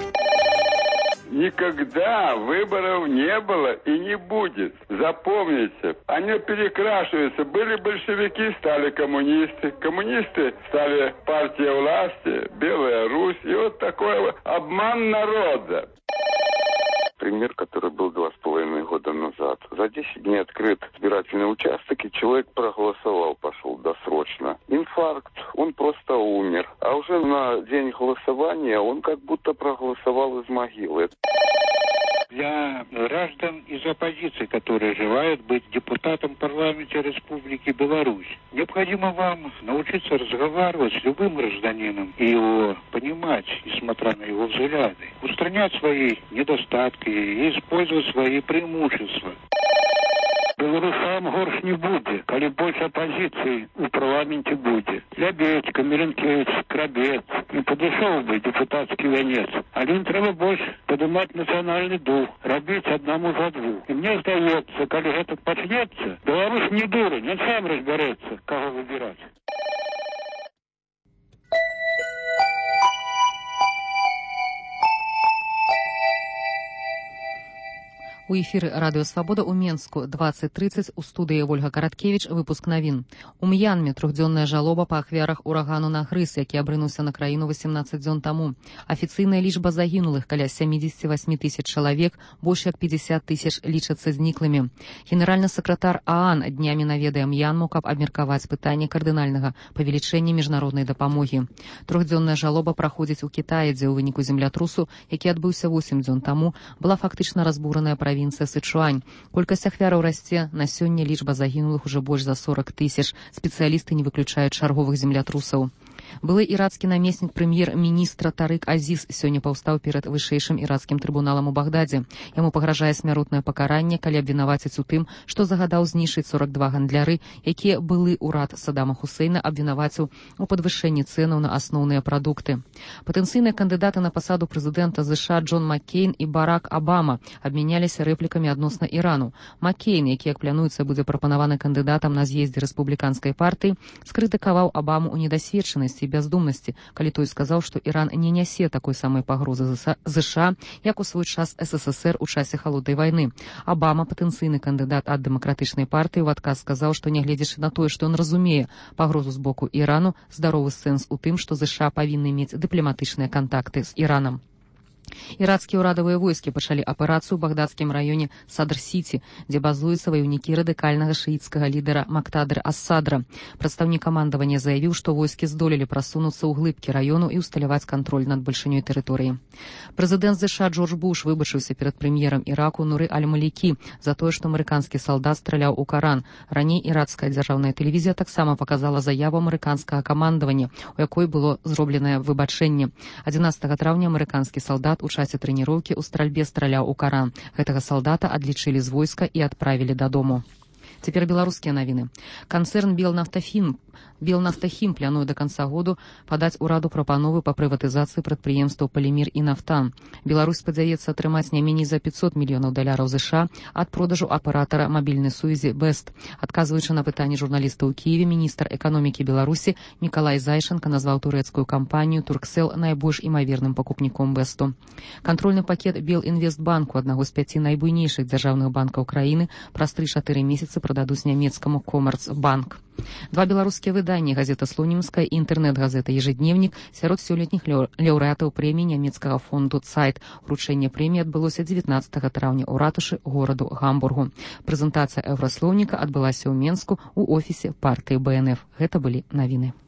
S30: Никогда выборов не было и не будет. Запомните, они перекрашиваются. Были большевики, стали коммунисты. Коммунисты стали партия власти, Белая Русь. И вот такой обман народа.
S23: Пример, который был 2,5 года назад. За 10 дней открыт избирательный участок, и человек проголосовал, пошел досрочно. Инфаркт, он просто умер. А уже на день голосования он как будто проголосовал из могилы.
S31: Для граждан из оппозиции, которые желают быть депутатом парламента Республики Беларусь, необходимо вам научиться разговаривать с любым гражданином и его понимать, несмотря на его взгляды, устранять свои недостатки и использовать свои преимущества. Белорусам горш не будет, коли больше оппозиции у парламенте будет. Лябедько, Миренкевич, Крабец, не падышоў бы депутатскі вянец. Але ім трэба больш падымаць нацыянальны дух, рабіць аднаму за двух. І мне здаецца, калі гэта пачнецца, Беларусь не дурань, ён сам разбярэцца, каго выбіраць.
S2: У эфіры радыё Свабода ў Менску 20:30 у студыі Ольга Караткевіч. Выпуск навін. У М'янме трохдзённая жалоба па ахвярах урагану Нагрыз, які абрынуўся на краіну 18 дзён таму. Афіцыйная лічба загінулых каля 78 тысяч чалавек, больш як 50 тысяч лічацца зніклымі. Генеральны сакратар ААН днямі наведае М'янму, каб абмеркаваць пытанне кардынальнага павелічэння міжнароднай дапамогі. Трохдзённая жалоба праходзіць у Кітаі, дзе ў выніку землятрусу, які адбыўся 8 дзён таму, была фактычна разбураная правінцыя Сычуань. Колькасць ахвяраў расце. На сёння лічба загінулых уже больш за 40 тысяч. Спецыялісты не выключаюць чарговых землятрусаў. Былы ірацкі намеснік прэм'ер-міністра Тарык Азіз сёння паўстаў перад вышэйшым ірацкім трыбуналам у Багдадзе. Яму пагражае смяротнае пакаранне, калі абвінаваціць у тым, што загадаў знішчыць 42 гандляры, якія былы ўрад Саддама Хусейна абвінаваціў у падвышэнні цэнаў на асноўныя прадукты. Патэнцыйныя кандыдаты на пасаду прэзідэнта США Джон Маккейн і Барак Абама абмяняліся рэплікамі адносна Ірану. Маккейн, які, як плануецца, будзе прапанаваны кандыдатам на з'ездзе рэспубліканскай партыі, скрытыкаваў Абаму ў недасведчанасці і бяздумнасці, калі той сказаў, што Іран не нясе такой самай пагрозы США, як у свой час СССР у часе халоднай вайны. Абама, патэнцыйны кандыдат ад дэмакратычнай партыі, у адказ сказаў, што нягледзячы на тое, што ён разумее пагрозу з боку Ірану, здаровы сэнс у тым, што США павінны мець дыпламатычныя кантакты з Іранам. Ірацкія ўрадавыя войскі пачалі аперацыю ў багдадскім раёне Садр-Сіці, дзе базуюцца ваяўнікі радыкальнага шыіцкага лідара Мактадыр Ас-Садра. Прадстаўнік камандавання заявіў, што войскі здолелі прасунуцца ў глыбкі раёну і ўсталяваць кантроль над бальшынёй тэрыторыі. Прэзідэнт США Джордж Буш выбачыўся перад прэм'ерам Іраку Нуры Аль-Малікі за тое, што амерыканскі салдат страляў у Каран. Раней іракская дзяржаўная тэлевізія таксама паказала заяву амерыканскага камандавання, у якой было зробленае выбачэнне. 11 траўня амерыканскі салдат у часе трэніроўкі ў стральбе страляў у Каран. Гэтага салдата адлічылі з войска і адправілі дадому. Цяпер беларускія навіны. Канцэрн Белнафтахім плануе до канца году падаць ураду прапановы па прыватызацыі прадпрыемстваў Палімір і Нафтан. Беларусь спадзяецца атрымаць не меней за $500 мільёнаў США ад продажу аператара мабільнай сувязі Бест. Адказваючы на пытанні журналістаў у Кіеве, міністр эканомікі Беларусі Мікалай Зайченка назваў турэцкую кампанію Турксел найбольш імаверным пакупніком Бесту. Кантрольны пакет Белінвестбанку, аднаго з 5 найбуйнейшых дзяржаўных банкаў краіны, праз 3-4 месяцы прададуць нямецкаму Коммерцбанк. Два беларускія выданні, газета «Слонімская» і інтэрнэт-газета «Ежедневник» сярод сёлетніх лаўрэатаў прэміі нямецкага фонду «Цайт». Уручэнне прэміі адбылося 19 траўня ў ратушы гораду Гамбургу. Прэзентацыя «Еўраслоўніка» адбылася ў Менску ў офісе партыі БНФ. Гэта былі навіны.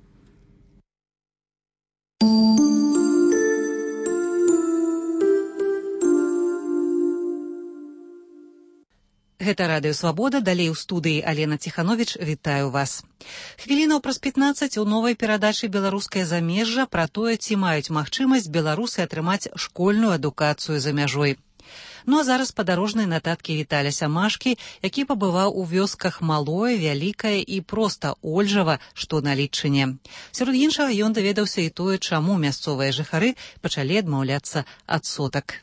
S3: Гэта радыё Свабода, далей у студыі Алена Ціхановіч, вітаю вас. Хвілінаў праз 15 у новай перадачы «Беларускае замежжа» пра тое, ці маюць магчымасць беларусы атрымаць школьную адукацыю за мяжой. Ну а зараз падарожныя нататкі Віталя Сямашкі, які пабываў у вёсках Малое, Вялікае і проста Ольжава, што на Літчыне. Сярод іншага ён даведаўся і тое, чаму мясцовыя жыхары пачалі адмаўляцца ад сотак.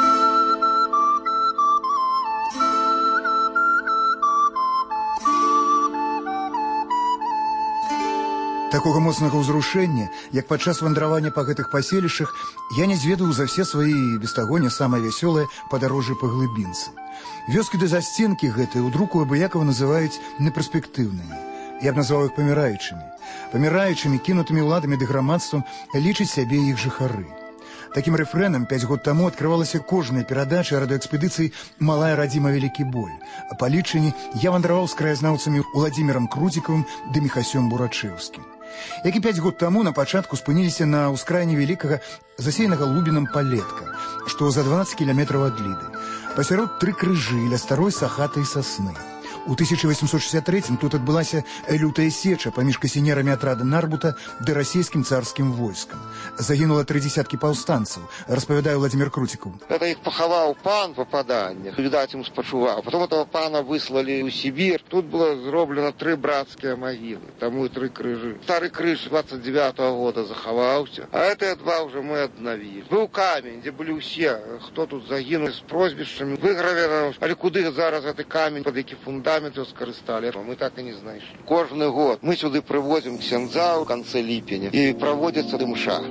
S14: Такога моцнага ўзрушэння, як падчас вандравання па гэтых паселішчах, я не зведаў за все свае, без таго не самае вясёлае падарожжы па глыбінцы. Вёскі да засценкі гэтыя ў друку абыякова называюць неперспектыўнымі. Я б назваў іх паміраючымі. Паміраючымі, кінутымі ўладамі ды грамадствам лічаць сябе іх жыхары. Такім рэфрэнам 5 год таму адкрывалася кожная перадача радыёэкспедыцыі «Малая радзіма вялікі боль». А па Літчыне я вандраваў з краязнаўцамі Уладзімірам Крутікавым ды Міхасём Бурачэўскім, які 5 год таму на пачатку спыніліся на ўскраіне вялікага засеянага лубінам палетка, што за 12 кіламетраў ад Ліды. Пасярод 3 крыжы ля старой сахатай сасны. У 1863-м тут адбылася лютая сеча паміж касінерамі атрада Нарбута ды расійскім царскім войскам. Загінула 30 паўстанцаў, распавядае Владимир Крутиков.
S4: Это их поховал пан в попаданнях, видать, ему спочувал. Потом этого пана выслали в Сибирь. Тут было зроблено 3 братские могилы, тому и 3 крыжи. Старый крыж 29-го года заховался, а это 2 уже мы обновили. Был камень, где были все, кто тут загинул, с прозвищами, выгравировано. Але куды зараз этот камень, под який фундамент его скористали, мы так и не знаем. Кожный год мы сюда привозим ксяндза в конце липеня, и проводится мша.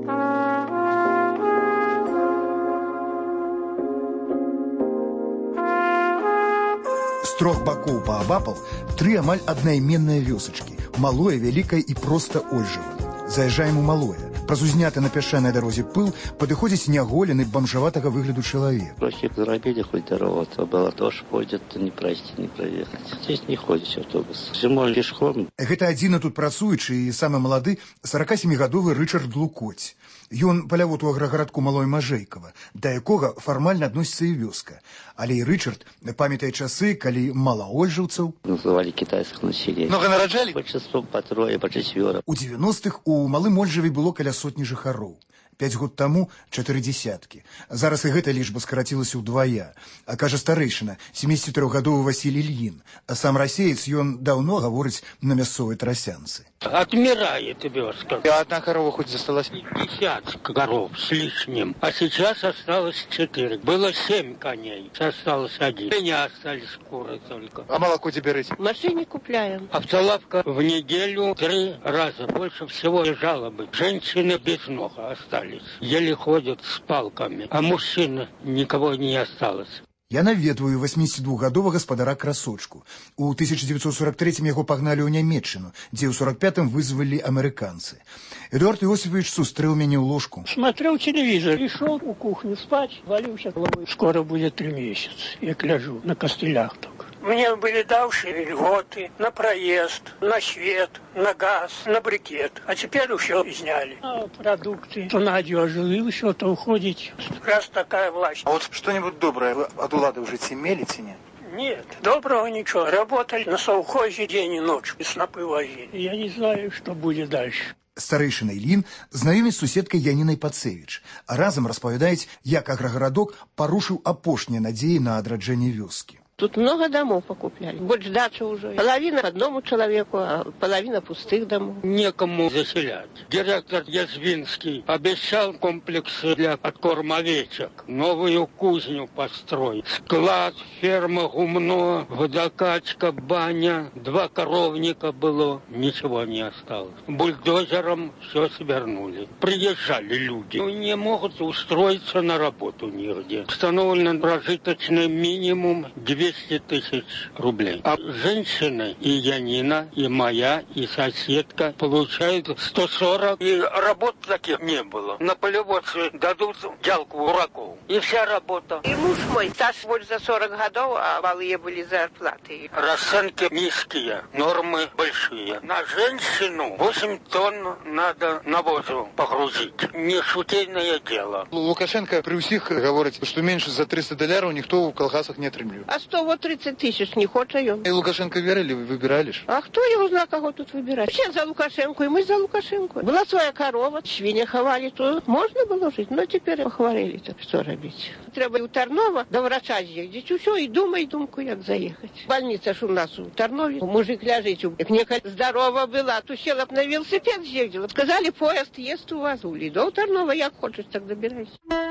S14: З 3 бакоў паабапал 3 амаль аднайменныя вёсачкі. Малое, вялікае і проста Ольжава. Заязджаем у Малое. Праз узняты на пясчанай дарозе пыл падыходзіць няголены бамжаватага выгляду чалавек.
S6: Проще заробили хоть дорогу, а было тоже ходят, не пройти, не проехать. Здесь не ходит автобус. Зимой пешком.
S14: Гэта адзіны тут працуючы і самы малады 47-гадовы Рычард Лукоць. Ён палявод у аграгарадку Малое Мажэйкава, да якога фармальна адносіцца і вёска. Але і Рычард памятае часы, калі малаольжаўцаў
S6: называли китайских населения.
S14: Много нараджали?
S6: Большинство по 3, по 4.
S14: У 90-х у Малым Ольжаве было каля сотні жыхароў. 5 год таму 4 десяткі. Зараз і гэта лічба скарацілася ўдвая. А кажа старэйшына, 73-гадовы Васіль Ільін. А сам расеец, ён даўно гаворыць на мясцовай трасянцы.
S19: Отмирает вёска.
S7: И одна корова хоть засталась?
S19: 50 коров с лишним. А сейчас осталось 4. Было 7 коней. Осталось 1. У меня остались куры только.
S7: А молоко тебе рыть?
S21: В машине купляем.
S19: Автолавка в неделю 3 раза. Больше всего жалобы. Женщины без ног остались. Еле ходят с палками. А мужчин никого не осталось.
S14: Я наведваю 82-гадовага гаспадара Красочку. У 1943-м яго пагналі ў Нямецчыну, дзе ў 45-м вызвалі амерыканцы. Эдуард Иосифович сустрэў мяне ў ложку.
S27: Смотрел телевизор и шел у кухни спать, валился головой. Скоро будет 3 месяца. Я гляжу на костылях только. Мне были давшие льготы на проезд, на свет, на газ, на брикет. А теперь все сняли. А продукты, то на одежду, и все то уходит. Раз такая власть.
S7: А вот что-нибудь доброе вы от улады уже имели, нет?
S27: Нет, доброго ничего. Работали на совхозе день и ночь, и снопы возили. Я не знаю, что будет дальше.
S14: Старэйшына Ільін знаёміць з суседкай Янінай Пацевіч, а разам распавядаюць, як аграгарадок парушыў апошнія надзеі на адраджэнне вёскі.
S21: Тут много домов покупляли. Больше дачи уже. Половина одному человеку, а половина пустых домов.
S19: Некому заселять. Директор Язвинский обещал комплексы для откорма овечек. Новую кузню построить. Склад, ферма, гумно, водокачка, баня. 2 коровника было. Ничего не осталось. Бульдозером все свернули. Приезжали люди. Не могут устроиться на работу нигде. Установлен прожиточный минимум 200 тысяч рублей. А женщины, и Янина, и моя, и соседка получают 140. И работ таких не было. На полеводстве дадут ялку ураков. И вся работа.
S21: И муж мой, стаж больше за 40 годов, а малые были зарплаты.
S19: Расценки низкие, нормы большие. На женщину 8 тонн надо навозу погрузить. Не шутейное дело.
S7: Лукашенко при всех говорит, что меньше за 300 долларов никто в колхозах не отримлює.
S21: А 130 тысяч не хочет он.
S7: И Лукашенко верили, выбирали ж?
S21: А кто его знал, кого тут выбирать? Все за Лукашенко, и мы за Лукашенко. Была своя корова, свинья ховали, то можно было жить, но теперь похворили, так что робить? Треба у Тарнова до врача з'їздити, все, і думку, як заехать. Больница ж у нас у Тарнове, мужик ляжить, як некая здорова была, то села б на велосипед з'їздила. Сказали, поезд есть у вас, у до Тарнова, як хочешь, так добирайся.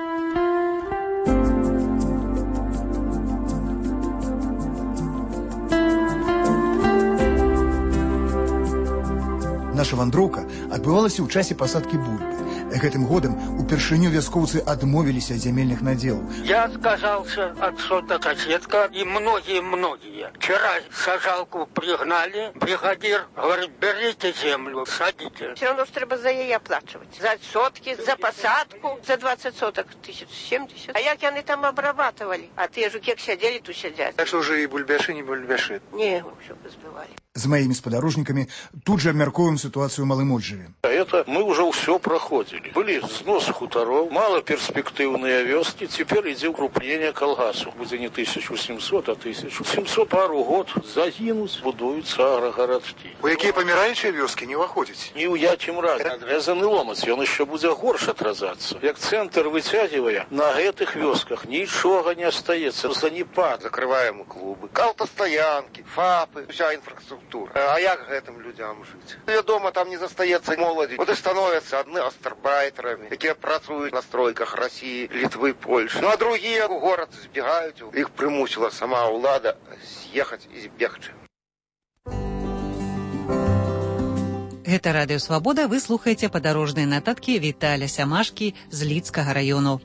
S14: Наша вандроўка адбывалася ў часе пасадкі бульбы. Гэтым годам упершыню вяскоўцы адмовіліся ад зямельных надзелаў.
S19: Я отказался от сотокоседка и многие. Вчера сажалку пригнали, бригадир говорит, берите землю, садите.
S21: Все равно треба за її оплачувати. За сотки, за посадку, за 20 соток 1070. А як вони там обрабатывали? А те ж, як сидели, то сидять.
S7: Так что уже и бульбяши, не бульбяши.
S21: Не, все позбивали.
S14: З моими спадарожниками тут же обмярковываем ситуацию в Малым Ольжаве.
S8: Это мы уже все проходили. Были снос
S5: хуторов, малоперспективные вёски. Теперь идет укрепление колгасу. Будет не 1700, а 1700. Пару год загинуть, будуются агрогородки.
S14: У якія паміраючыя вёски не ўваходзяць?
S5: Ні ў якім разе. Адрезаны ломац, ён еще будзе горш отразаться. Як центр вытягивая, на этих вёсках ничего не остается. Занепад.
S4: Закрываем клубы, автостоянки, ФАПы, вся инфраструктура. А як гэтым людям жить? Дома там не застаецца моладзі. Вот и становятся одни астарбайтерами, якія працуюць на стройках России, Литвы, Польши. Ну а другие в город сбегают. Их примусила сама улада съехать и збегчы.
S3: Гэта радыё Свабода, вы слухаеце падарожныя нататкі Віталя Сямашкі з Лідскага раёну.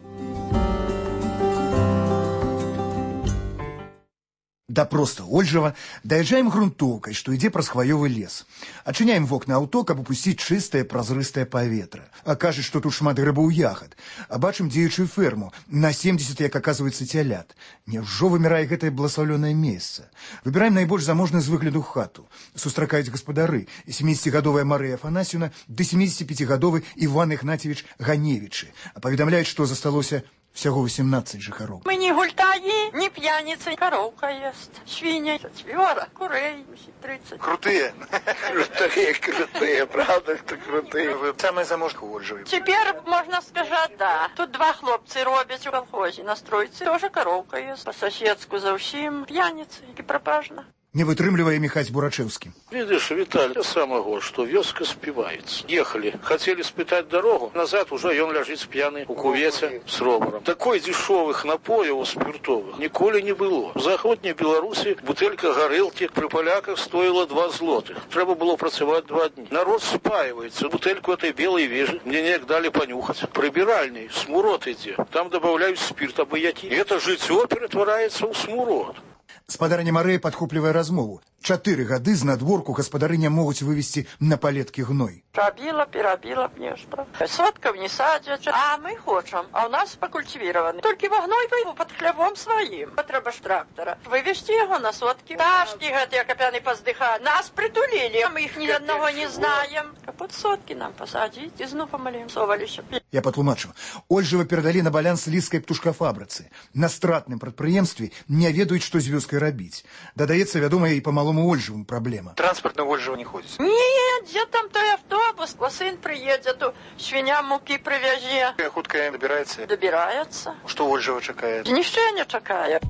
S14: Да проста Ольжава даязджаем грунтоўкай, што ідзе праз хваёвы лес. Адчыняем вокны аўто, каб упусціць чыстае празрыстае паветра. А кажуць, што тут шмат грыбоў ягад. А бачым дзеючую ферму, на 70, як аказваецца, цялят. Няўжо вымірае гэтае бласлаўлёнае месца? Выбіраем найбольш заможную з выгляду хату. Сустракаюць гаспадары, 70-гадовая Марыя Афанасьевна ды 75-гадовы Іван Ігнатьевич Ганевічы. А паведамляюць, што засталося всего 18 жыхароў.
S8: Мы не гультаи, не пьяницы. Коровка ест, свинья, четверо, курей, 30.
S14: Крутые. Крутые, правда, что крутые. Вы самые заможные Ольжевы.
S8: Теперь можно сказать, да. Тут два хлопцы робят в колхозе на стройце. Тоже коровка ест. По соседску за всем пьяницы и пропажно.
S14: Не вытрымлівае Михась Бурачевский.
S5: Видишь, Виталий, я самого, что вёска спивается. Ехали, хотели спытать дорогу, назад уже он лежит пьяный у кувете с роваром. Такой дешевых напоев спиртовых николи не было. В Заходней Беларуси бутылька горелки при поляках стоила 2 злотых. Треба было працевать 2 дня. Народ спаивается. Бутыльку этой белой вежи мне не дали понюхать. Прибиральный, смурод иди. Там добавляют спирт, абы-яки. Это житё перетворяется в смурод.
S14: Спадарня Марыя падхоплівае размову. 4 гады з надворку гаспадарыня могуць вывесці на палеткі гной.
S8: Пробила, перебила нечто. Сотков не садят, а мы хочем. А у нас покультивированы. Только его гной выву под хлебом своим. Треба ж трактора. Вывести его на сотки. Ташки, я копяный поздыха. Нас притулили. Мы их ни одного не знаем. А под сотки нам посадить. И зну помолим. Совалище.
S14: Я патлумачу. Ольжава перадалі на баланс лідскай птушкафабрыцы. На стратным прадпрыемстве не ведаюць, што з вёскай рабіць. Дадаецца, вядома, і па малому Ольжаву праблема.
S7: Транспорт на Ольжаву не ходит?
S8: Нет, где там той автобус? Сын приедет, то свиням муки привязе.
S7: Хутка добирается?
S8: Добирается.
S7: Что Ольжава чакает?
S8: Ничего не чакает.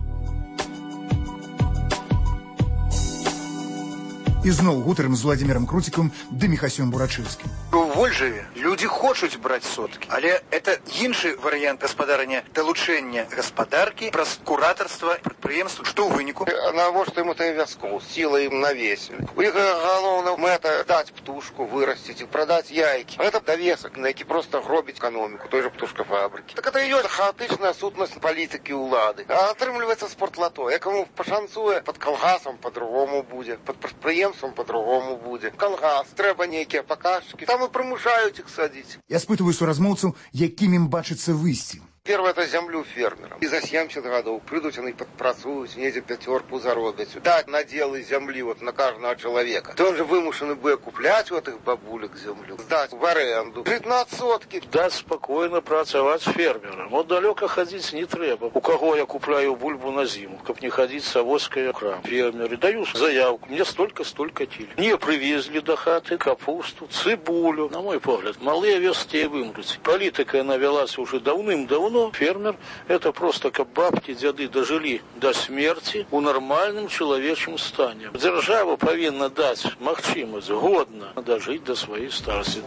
S14: І зноў гутарым з Владимиром Крутиком ды Михасем Бурачевским.
S7: В Ольжаве люди хочуць браць соткі, але это іншы варыянт гаспадарання далучэння гаспадаркі праз куратарства прадпрыемству. Што ў выніку?
S4: Навошта ему той вяскоў, сілай ім навесілі. У іх галоўная мэта даць птушку, вырасціць і прадаць яйкі. А это давесак, на які проста гробіць эканоміку той же птушкафабрыкі. Так это і ёсць хаатычная сутнасць палітыкі ўлады. А атрымліваецца спортлато, якому пашанцуе пад калгасам па-другому будзе, пад прадпрыемствам по-другому будет. Колгас, трэба нейкія паказчики, там и примушают их садить.
S14: Я спытываю суразмоўцаў, якім ім бачыцца выйсці.
S4: Первое — это землю фермерам. И за 70 годов придут, они подпрацуют, недзе 5 заробят. Дать наделы земли вот на каждого человека. То он же вымушены будет куплять у этих бабулек землю, сдать в аренду, жить на отсотки.
S5: Дать спокойно працаваць фермерам. Вот далеко ходить не треба. У кого я купляю бульбу на зиму, как не ходить с авоськой крам. Фермеры даю заявку, мне столько киль. Мне привезли до хаты капусту, цибулю. На мой погляд, малые вёски вымруть. Политика навелась уже давным-давно. Фермер – это просто как бабки, деды дожили до смерти у нормальном человечем стане. Держава повинна дать магчимость годно дожить до своей старости.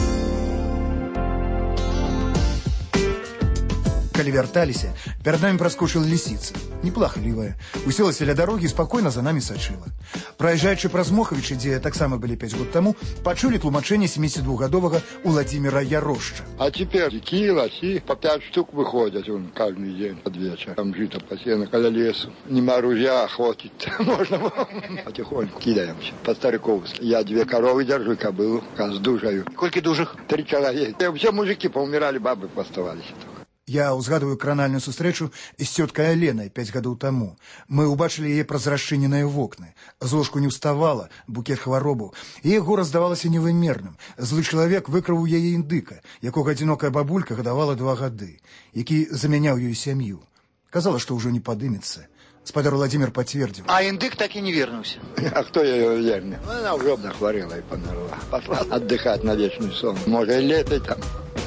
S14: Калі вярталіся, перад намі праскочыла лісіца, неплахлівая, уселася ля дарогі і спакойна за намі сачыла. Праязджаючы праз Мохавічы, дзе таксама былі 5 год таму, пачулі тлумачэнне 72-гадовага Уладзіміра Ярошча.
S9: А теперь дикие лоси по 5 штук выходят он каждый день под вечер. Там жито посеяно каля лесу. Нема ружья, охотить можно. Потихоньку кидаемся. По-стариковски. Я 2 коровы держу, кобылу, козу дужаю.
S7: Сколько дужих?
S9: 3 человека. Все мужики поумирали, бабы оставались.
S14: Я узгадываю кранальную сустрэчу з цёткай Аленай 5 гадоў таму. Мы ўбачылі яе праз расчыненыя вокны. З ложку не ўставала, букет хваробаў. Яе гора здавалася невымерным. Злы чалавек выкраў у яе індыка, якога адзінокая бабулька гадавала 2 гады, які замяняў ёй сям'ю. Казала, што ўжо не падымецца. Спадар Владимир подтвердил.
S7: А індык так и не вернулся.
S9: А кто ее вернет? Она уже нахворела и померла. Пошла отдыхать на вечный сон. Может, и лето там.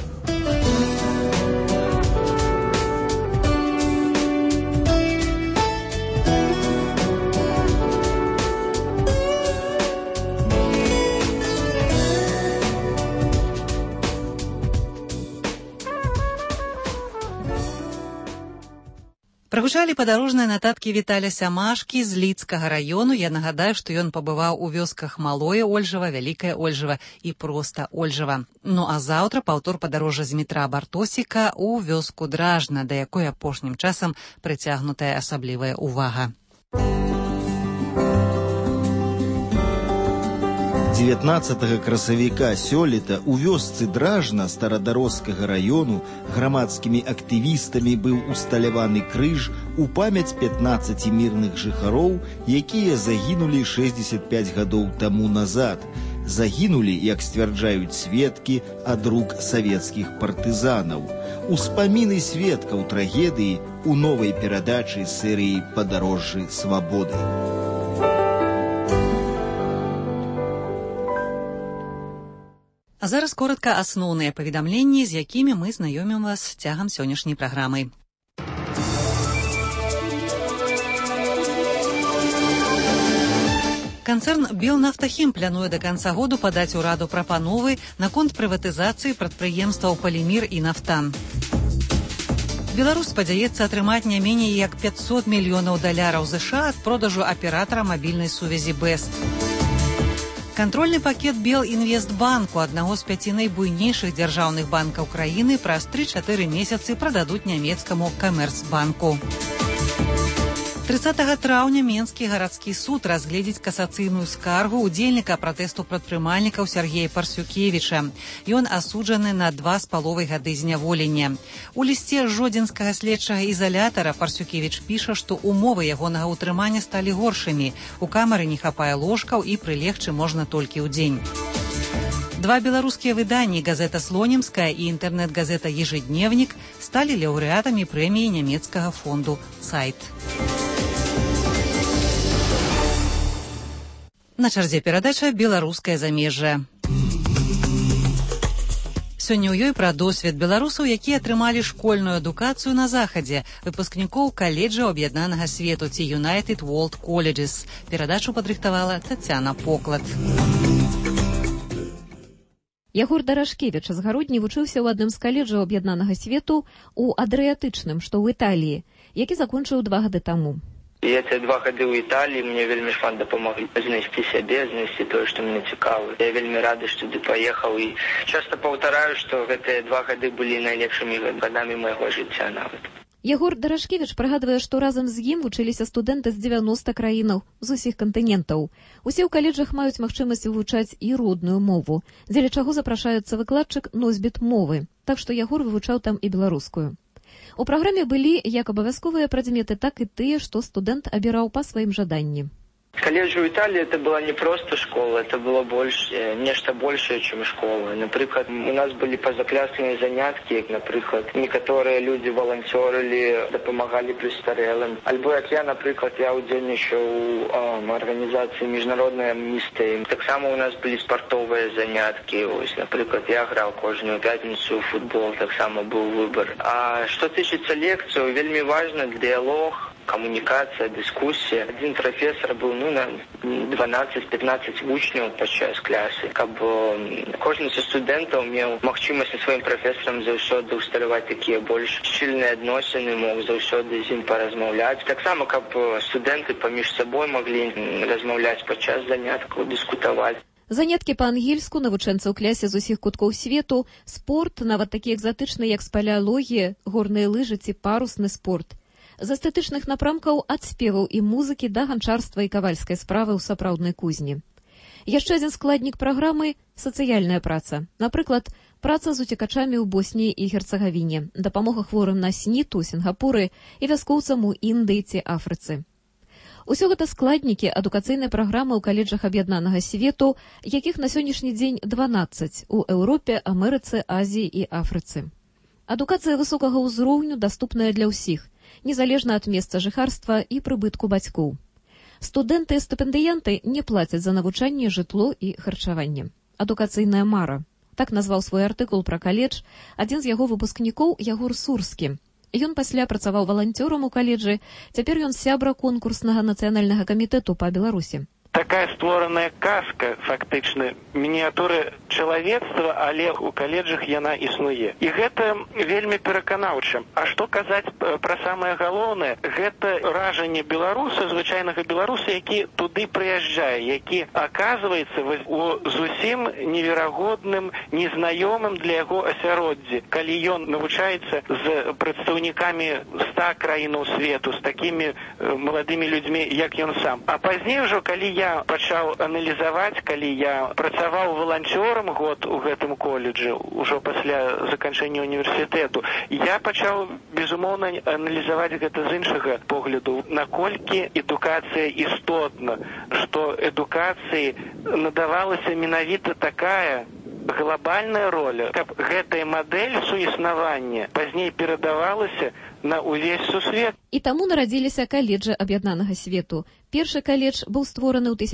S3: Прагучалі падарожныя нататкі Віталя Сямашкі з Лідскага раёну. Я нагадаю, што ён пабываў у вёсках Малое Ольжава, Вялікае Ольжава і проста Ольжава. Ну а заўтра паўтор падарожжа з Дмітра Бартосіка у вёску Дражна, да якой апошнім часам прыцягнутая асаблівая ўвага.
S1: 19 красавіка сёлета у вёсцы Дражна старадарожскага раёну грамадскімі актывістамі быў усталяваны крыж у памяць 15 мірных жыхароў, якія загінулі 65 гадоў таму назад. Загінулі, як сцвярджаюць сведкі, ад рук савецкіх партызанаў. Успаміны сведкаў трагедыі у новай перадачы серыі «Падарожжы свабоды».
S3: А зараз коротка асноўныя паведамленні, з якімі мы знаёмім вас цягам сённяшняй праграмы. Канцэрн «Белнафтахім» плануе да канца году падаць ураду прапановы наконт прыватызацыі прадпрыемстваў «Палімір» і «Нафтан». Беларусь спадзяецца атрымаць не меней як $500 мільёнаў США ад продажу аператара мабільнай сувязі «Бэст». Кантрольны пакет Белінвестбанку, аднаго з 5 найбуйнейшых дзяржаўных банкаў краіны, праз 3-4 месяцы прададуць нямецкаму Камерцбанку. 30 траўня Менскі гарадскі суд разгледзіць касацыйную скаргу ўдзельніка пратэсту прадпрымальнікаў Сергея Парсюкевіча. Ён асуджаны на 2,5 гады зняволення. У лісце жодзінскага следчага ізалятара Парсюкевіч піша, што умовы ягонага ўтрымання сталі горшымі. У камеры не хапае ложкаў і прылегчы можна толькі ў дзень. 2 беларускія выданні, газета «Слонімская» і інтэрнэт-газета «Ежедневнік» сталі лаўрэатамі прэміі нямецкага фонду «Сайт». На чарзе перадача «Беларускае замежжа». Сёння ў ёй пра досвед беларусаў, якія атрымалі школьную адукацыю на захадзе, выпускнікоў каледжаў аб'яднанага свету ці United World Colleges. Перадачу падрыхтавала Тацяна Поклад.
S10: Ягор Дарашкевіч з Гародні вучыўся ў адным з каледжаў аб'яднанага свету у Адрыятычным, што ў Італіі, які закончыў 2 гады таму.
S29: І эти 2 гады ў Італіі мне вельмі шмат дапамогли знайсці сябе, знайсці тое, што мне цікава. Я вельмі рады, што туды паехаў і часта паўтараю, што гэтыя 2 гады былі найлепшымі гадамі майго жыцця нават.
S10: Ягор Дарашкевіч прыгадвае, што разам з ім вучыліся студэнты з 90 краінаў з усіх кантынентаў. Усе ў каледжах маюць магчымасць вывучаць і родную мову, дзеля чаго запрашаецца выкладчык-носьбіт мовы, так што Ягор вывучаў там і беларускую. У праграме былі як абавязковыя прадметы, так і тыя, што студэнт абіраў па сваім жаданні.
S29: Колледж в Италии это была не просто школа, это было больше, нечто большее, чем школа. Например, у нас были позаклассные занятки, например, некоторые люди волонтерили, допомагали престарелым. Альбо як я, например, я удзельнічаў у организации Международной амнистии. Так само у нас были спортовые занятки. Например, я играл каждую пятницу в футбол, так само был выбор. А что тычыцца лекцию, вельмі важно диалог, коммуникация, дискуссия. Один профессор был на 12-15 вучняў падчас клясы, каб кожны са студэнтаў меў магчымасць са сваім прафесарам заўсёды ўсталяваць такія больш шчыльныя адносіны, мог заўсёды з ім паразмаўляць. Таксама, каб студэнты паміж сабой маглі размаўляць падчас заняткаў, дыскутаваць.
S10: Заняткі па-ангельску, навучэнцы ў клясе з усіх куткоў свету, спорт, нават такі экзатычны, як спалеалогія, горныя лыжы ці парусны спорт. З эстэтычных напрамкаў ад спеваў і музыкі да ганчарства і кавальскай справы ў сапраўднай кузні. Яшчэ адзін складнік праграмы – сацыяльная праца. Напрыклад, праца з уцекачамі ў Босніі і Герцагавіне, дапамога хворым на СНІД у Сінгапуры і вяскоўцам у Індыі ці Афрыцы. Усё гэта складнікі адукацыйнай праграмы ў каледжах аб'яднанага свету, якіх на сённяшні дзень 12 у Еўропе, Амерыцы, Азіі і Афрыцы. Адукацыя высокага ўзроўню даступная для ўсіх, незалежна ад месца жыхарства і прыбытку бацькоў. Студэнты і стыпендыянты не плацяць за навучанне, жытло і харчаванне. Адукацыйная мара. Так назваў свой артыкул пра каледж адзін з яго выпускнікоў Ягор Сурскі. Ён пасля працаваў валанцёрам у каледжы, цяпер ён сябра конкурснага нацыянальнага камітэту па Беларусі.
S11: Такая створаная казка, фактычна, мініятуры чалавецтва, але ў каледжах яна існуе. І гэта вельмі пераканаўча. А што казаць пра самае галоўнае? Гэта ражанне беларуса, звычайнага беларуса, які туды прыязджае, які аказваецца у зусім неверагодным, незнаёмым для яго асяроддзі. Калі ён навучаецца з прадстаўнікамі 100 краінаў свету, з такімі маладымі людзьмі, як ён сам. А пазней ужо, калі я пачаў аналізаваць, калі я працаваў валанцёрам год у гэтым коледжы, ужо пасля заканчэння універсітэту, я пачаў, безумоўна, аналізаваць гэта з іншага погляду. Наколькі адукацыя істотна, што адукацыі надавалася менавіта такая глобальная роля, каб гэтая мадэль суіснавання пазней перадавалася на ўвесь сусвет.
S10: І таму нарадзіліся каледжы аб'яднанага свету. Першы каледж быў створаны ў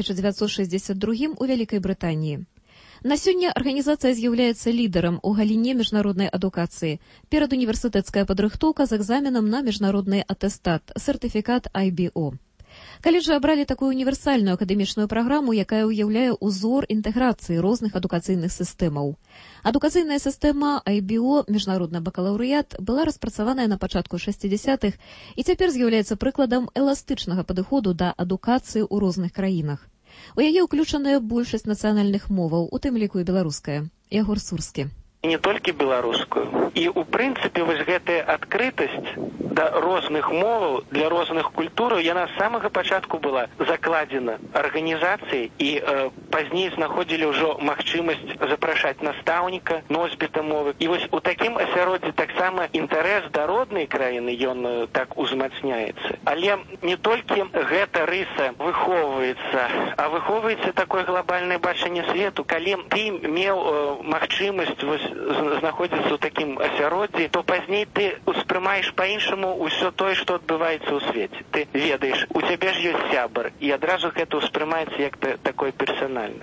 S10: 1962 у Вялікай Брытаніі. На сёння арганізацыя з'яўляецца лідарам у галіне міжнароднай адукацыі. Перадуніверсітэцкая падрыхтоўка з экзаменам на міжнародны атэстат, сертыфікат IBO. Каледжы абралі такую універсальную акадэмічную праграму, якая ўяўляе узор інтэграцыі розных адукацыйных сістэмаў. Адукацыйная сістэма IBO, міжнародны бакалаўрыят, была распрацаваная на пачатку 60-х і цяпер з'яўляецца прыкладам эластычнага падыходу да адукацыі ў розных краінах. У яе ўключаная большасць нацыянальных моваў, у тым ліку і беларуская. Ягор Сурскі.
S11: І не толькі беларускую. І, у прынцыпе, вось гэтая адкрытасць да розных моваў, для розных культураў, яна з самага пачатку была закладзена арганізацыяй, і пазней знаходзілі ўжо магчымасць запрашаць настаўніка, носьбіта мовы. І вось у такім асяроддзі таксама інтарэс да роднай краіны, ён так узмацняецца. Але не толькі гэта рыса выхоўваецца, а выхоўваецца такое глобальнае бачанне свету. Калі ты меў магчымасць знаходзіцца ў такім асяроддзі, то пазней ты успрымаеш па-іншаму ўсё тое, што адбываецца ў свеце. Ты ведаеш, у цябе ж ёсць сябар, і адразу гэта ўспрымаецца як такое персанальнае.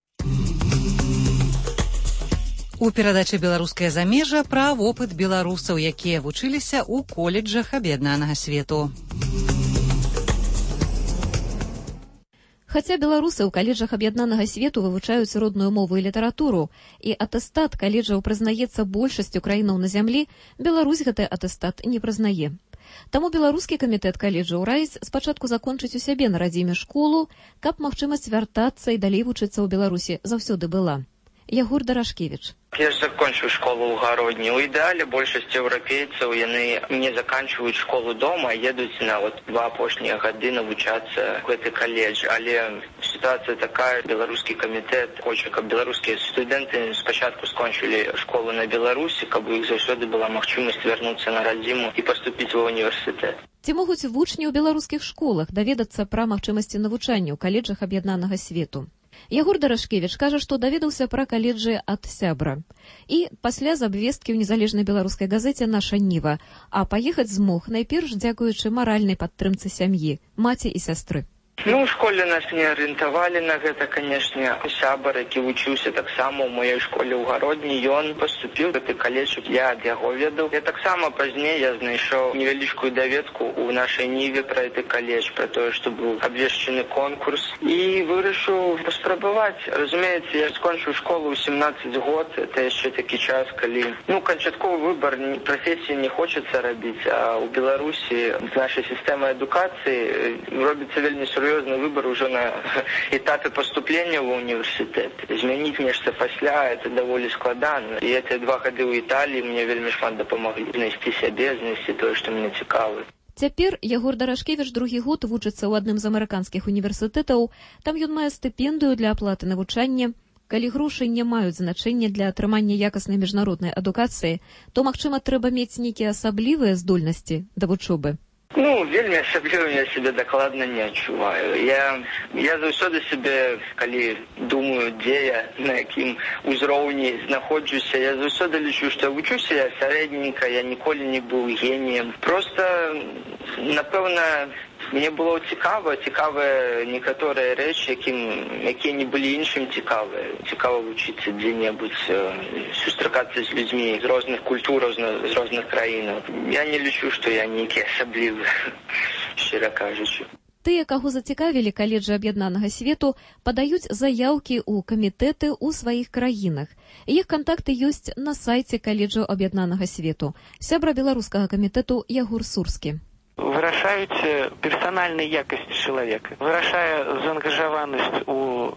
S3: У перадачы «Беларускае замежжа» пра вопыт беларусаў, якія вучыліся ў коледжах аб'яднанага свету.
S10: Хаця беларусы ў каледжах аб'яднанага свету вывучаюць родную мову і літаратуру, і атэстат каледжаў прызнаецца большасцю краінаў на зямлі, Беларусь гэты атэстат не прызнае. Таму беларускі камітэт каледжаў раіць спачатку закончыць у сябе на радзіме школу, каб магчымасць вяртацца і далей вучыцца ў Беларусі заўсёды была. Ягор Дарашкевіч.
S29: Я ж закончыў школу ў гародні. У ідэале большасць еўрапейцаў яны не заканчваюць школу дома, а едуць на 2 апошнія гады навучацца ў гэты каледж. Але сітуацыя такая, беларускі камітэт хоча, каб беларускія студэнты спачатку скончылі школу на Беларусі, каб у іх заўсёды была магчымасць вярнуцца на радзіму і паступіць ва універсітэт.
S10: Ці могуць вучні ў беларускіх школах даведацца пра магчымасці навучання ў каледжах аб'яднанага свету? Ягор Дарашкевіч кажа, што даведаўся пра каледжы ад сябра. І пасля з абвесткі ў незалежнай беларускай газеце «Наша Ніва», а паехаць змог найперш дзякуючы маральнай падтрымцы сям'і, маці і сястры.
S29: Ну, у школе нас не арыентавалі на гэта, канешне. Сябар, які вучыўся таксама ў маёй школе ў гародні, ён паступіў у гэты каледж, я ад яго ведаў. Я таксама пазней я знайшоў невялічкую даведку ў нашай Ніве пра гэты каледж, пра тое, што быў абвешчаны конкурс, і вырашыў паспрабаваць. Разумееце, я скончыў школу ў 17 год, это яшчэ такі час, калі канчатковы выбар прафесіі не хочацца рабіць, а ў Беларусі з нашай сістэмай адукацыі робіцца вельмі сур'ёзны выбор уже на этапе поступления в университет. Изменить нечто пасля, это довольно складано. И эти 2 гады ў Італіі мне вельмі шмат дапамаглі знайсці сябе, знайсці тое, што мне цікава.
S10: Цяпер Ягор Дарашкевіч другі год вучыцца ў адным з амерыканскіх універсітэтаў. Там ён мае стыпендыю для аплаты навучання. Калі грошы не маюць значэння для атрымання якаснай міжнароднай адукацыі, то, магчыма, трэба мець нейкія асаблівыя здольнасці да вучобы?
S29: Вельмі асаблівым я себе дакладна не адчуваю. Я заўсёды себе, калі думаю, дзе я, на якім узроўні знаходжуся, я заўсёды лічу, што вучуся я сярэдненька, я ніколі не быў геніем. Просто, напэўна, мне было цікавыя некаторыя рэчы, якія не былі іншым цікавыя. Цікава вучыцца дзе-небудзь, сустракацца з людзьмі з розных культураў, з розных краінаў. Я не лічу, што я нейкі асаблівы, шчыра кажучы.
S10: Тыя, каго зацікавілі каледжы аб'яднанага свету, падаюць заяўкі ў камітэты ў сваіх краінах. Іх кантакты ёсць на сайце каледжаў аб'яднанага свету. Сябра беларускага камітэту Ягор Сурскі.
S11: Вырашаюць персанальнай якасці чалавека, вырашае заангажаванасць у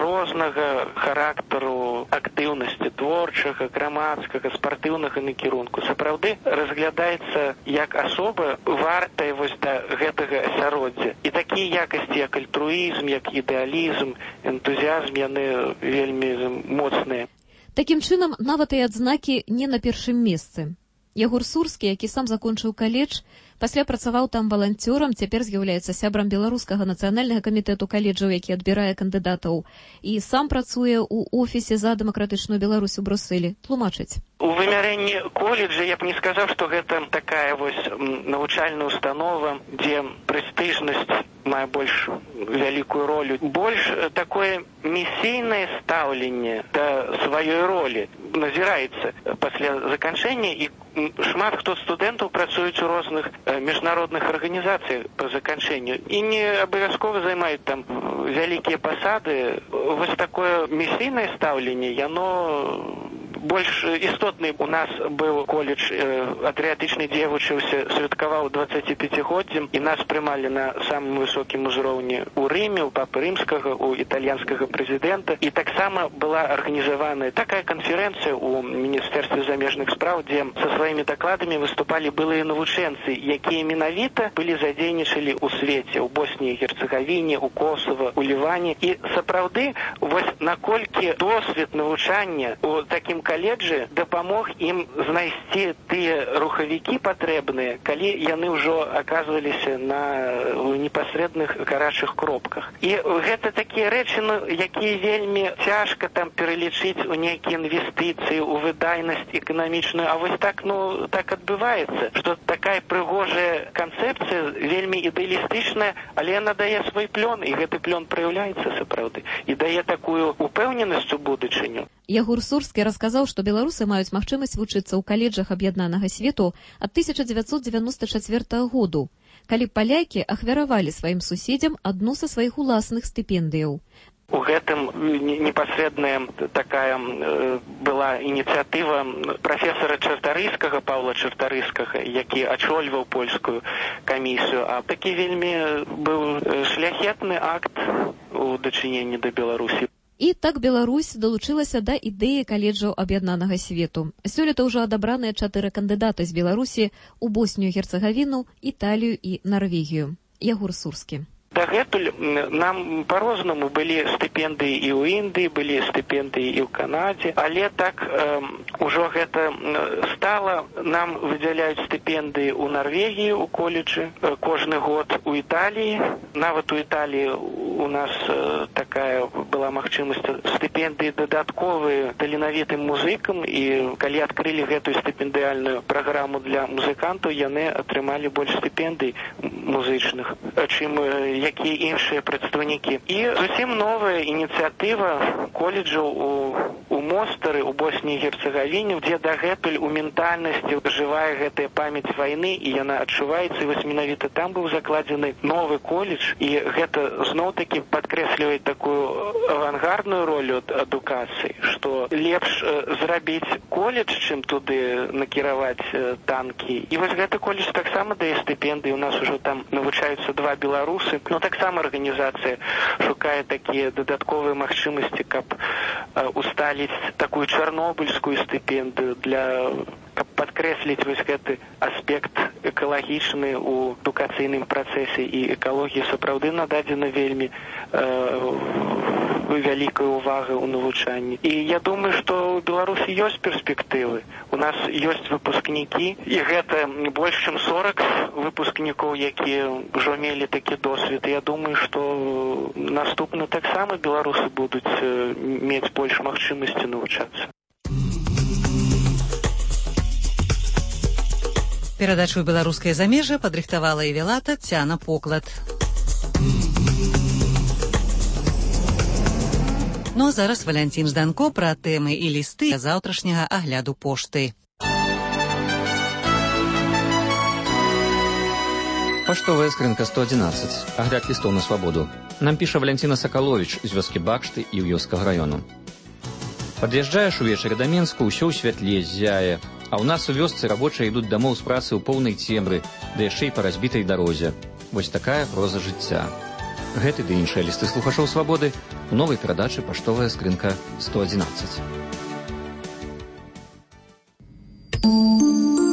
S11: рознага характару актыўнасці творчага, грамадскага, спартыўнага накірунку. Сапраўды разглядаецца як асоба вартая да гэтага асяроддзя. І такія якасці, як альтруізм, як ідэалізм, энтузіазм, яны вельмі моцныя.
S10: Такім чынам, нават і адзнакі не на першым месцы. Ягор Сурскі, які сам закончыў каледж, пасля працаваў там валанцёрам, цяпер з'яўляецца сябрам беларускага нацыянальнага камітэту каледжаў, які адбірае кандыдатаў, і сам працуе ў офісе за дэмакратычную Беларусь у Брусэлі. Тлумачыць.
S11: У вымярэнні коледжа я б не сказаў, што гэта такая навучальная установа, дзе прэстыжнасць мае больш вялікую ролю. Больш такое місійнае стаўленне да сваёй ролі назіраецца пасля заканчэння, і шмат хто студэнтаў працуюць у розных міжнародных арганізацыях па заканчэнню і не абавязкова займаюць там вялікія пасады. Вось такое місійнае стаўленне, яно больш істотны. У нас быў коледж атрыятычны, дзе я вучыўся, святкаваў 25-годдзем, і нас прымалі на самым высокім узроўні ў Рыме, у папы рымскага, у італьянскага прэзідэнта. І таксама была арганізавана такая канферэнцыя ў Міністэрстве замежных спраў, дзе са сваімі дакладамі выступалі былыя навучэнцы, якія менавіта былі задзейнічалі ў свеце, у Босніі і Герцагавіне, у Косава, у Ліване. І сапраўды, вось наколькі досвед навучання у такім каледжы дапамог ім знайсці тыя рухавікі патрэбныя, калі яны ўжо аказваліся на непасрэдных гарачых кропках. І гэта такія рэчы, якія вельмі цяжка там пералічыць у нейкія інвестыцыі, у выдайнасць эканамічную. А вось так адбываецца, што такая прыгожая канцэпцыя, вельмі ідэалістычная, але яна дае свой плён, і гэты плён праяўляецца сапраўды, і дае такую упэўненасць у будучыню.
S10: Ягор Сурскі расказаў, што беларусы маюць магчымасць вучыцца ў каледжах аб'яднанага свету ад 1994 году, калі палякі ахвяравалі сваім суседзям адну са сваіх уласных стыпендыяў.
S11: У гэтым непасрэдная такая была ініцыятыва прафесара Чартарыйскага, Паўла Чартарыйскага, які ачольваў польскую камісію. А такі вельмі быў шляхетны акт у дачыненні да Беларусі.
S10: І так Беларусь далучылася да ідэі каледжаў аб'яднанага свету. Сёлета ўжо адабраныя 4 кандыдаты з Беларусі ў Боснію, Герцагавіну, Італію і Нарвегію. Ягор Сурскі.
S11: Дагэтуль нам па-рознаму былі стыпендыі і ў Індыі, былі стыпендыі і ў Канадзе, але так ўжо гэта стала. Нам выдзяляюць стыпендыі ў Нарвегіі, у коледжы, кожны год у Італіі. Нават у Італіі у нас такая была магчымасць стыпендыі дадатковыя таленавітым музыкам, і калі адкрылі гэтую стыпендыяльную праграму для музыкантаў, яны атрымалі больш стыпендый музычных, чым якія іншыя прадстаўнікі. І зусім новая ініцыятыва коледжаў у Мостары, у Боснії і Герцагавіне, дзе дагэтуль у ментальнасці жывая гэтая памяць вайны, і яна адчуваецца. І вось менавіта там быў закладзены новы коледж, і гэта зноў-такі падкрэслівае такую авангардную ролю адукацыі, што лепш зрабіць коледж, чым туды накіраваць танкі. І вось гэты коледж таксама дае стыпендыі. У нас ужо там навучаюцца 2 беларусы. Но таксама арганізацыя шукае такія дадатковыя магчымасці, каб усталіць такую чарнобыльскую стыпендыю, каб падкрэсліць вось гэты аспект экалагічны ў адукацыйным працэсе. І экалогія сапраўды нададзена вельмі вялікай уваги ў навучанні. І я думаю, што ў Беларусі ёсць перспектывы. У нас ёсць выпускнікі, і гэта больш чым 40 выпускнікоў, якія ўжо мелі такі досвед. Я думаю, што наступна таксама беларусы будуць мець больш магчымасці навучацца.
S3: Перадачу «Беларускае замежжа» падрыхтавала і вела Тацяна Поклад. Ну а зараз Валянцін Жданко пра тэмы і лісты заўтрашняга агляду пошты.
S12: Паштовая скрынка 111. Агляд лістоў на свабоду. Нам піша Валянціна Сакаловіч з вёскі Бакшты і Юўскага раёну. Пад'язджаеш увечары да Менску, усё ў святле зяе. А ў нас у вёсцы рабочыя ідуць дамоў з працы ў поўнай цемры, да яшчэ і па разбітай дарозе. Вось такая проза жыцця. Гэты ды іншыя лісты слухачоў свабоды у новай перадачы «Паштовая скрынка 111».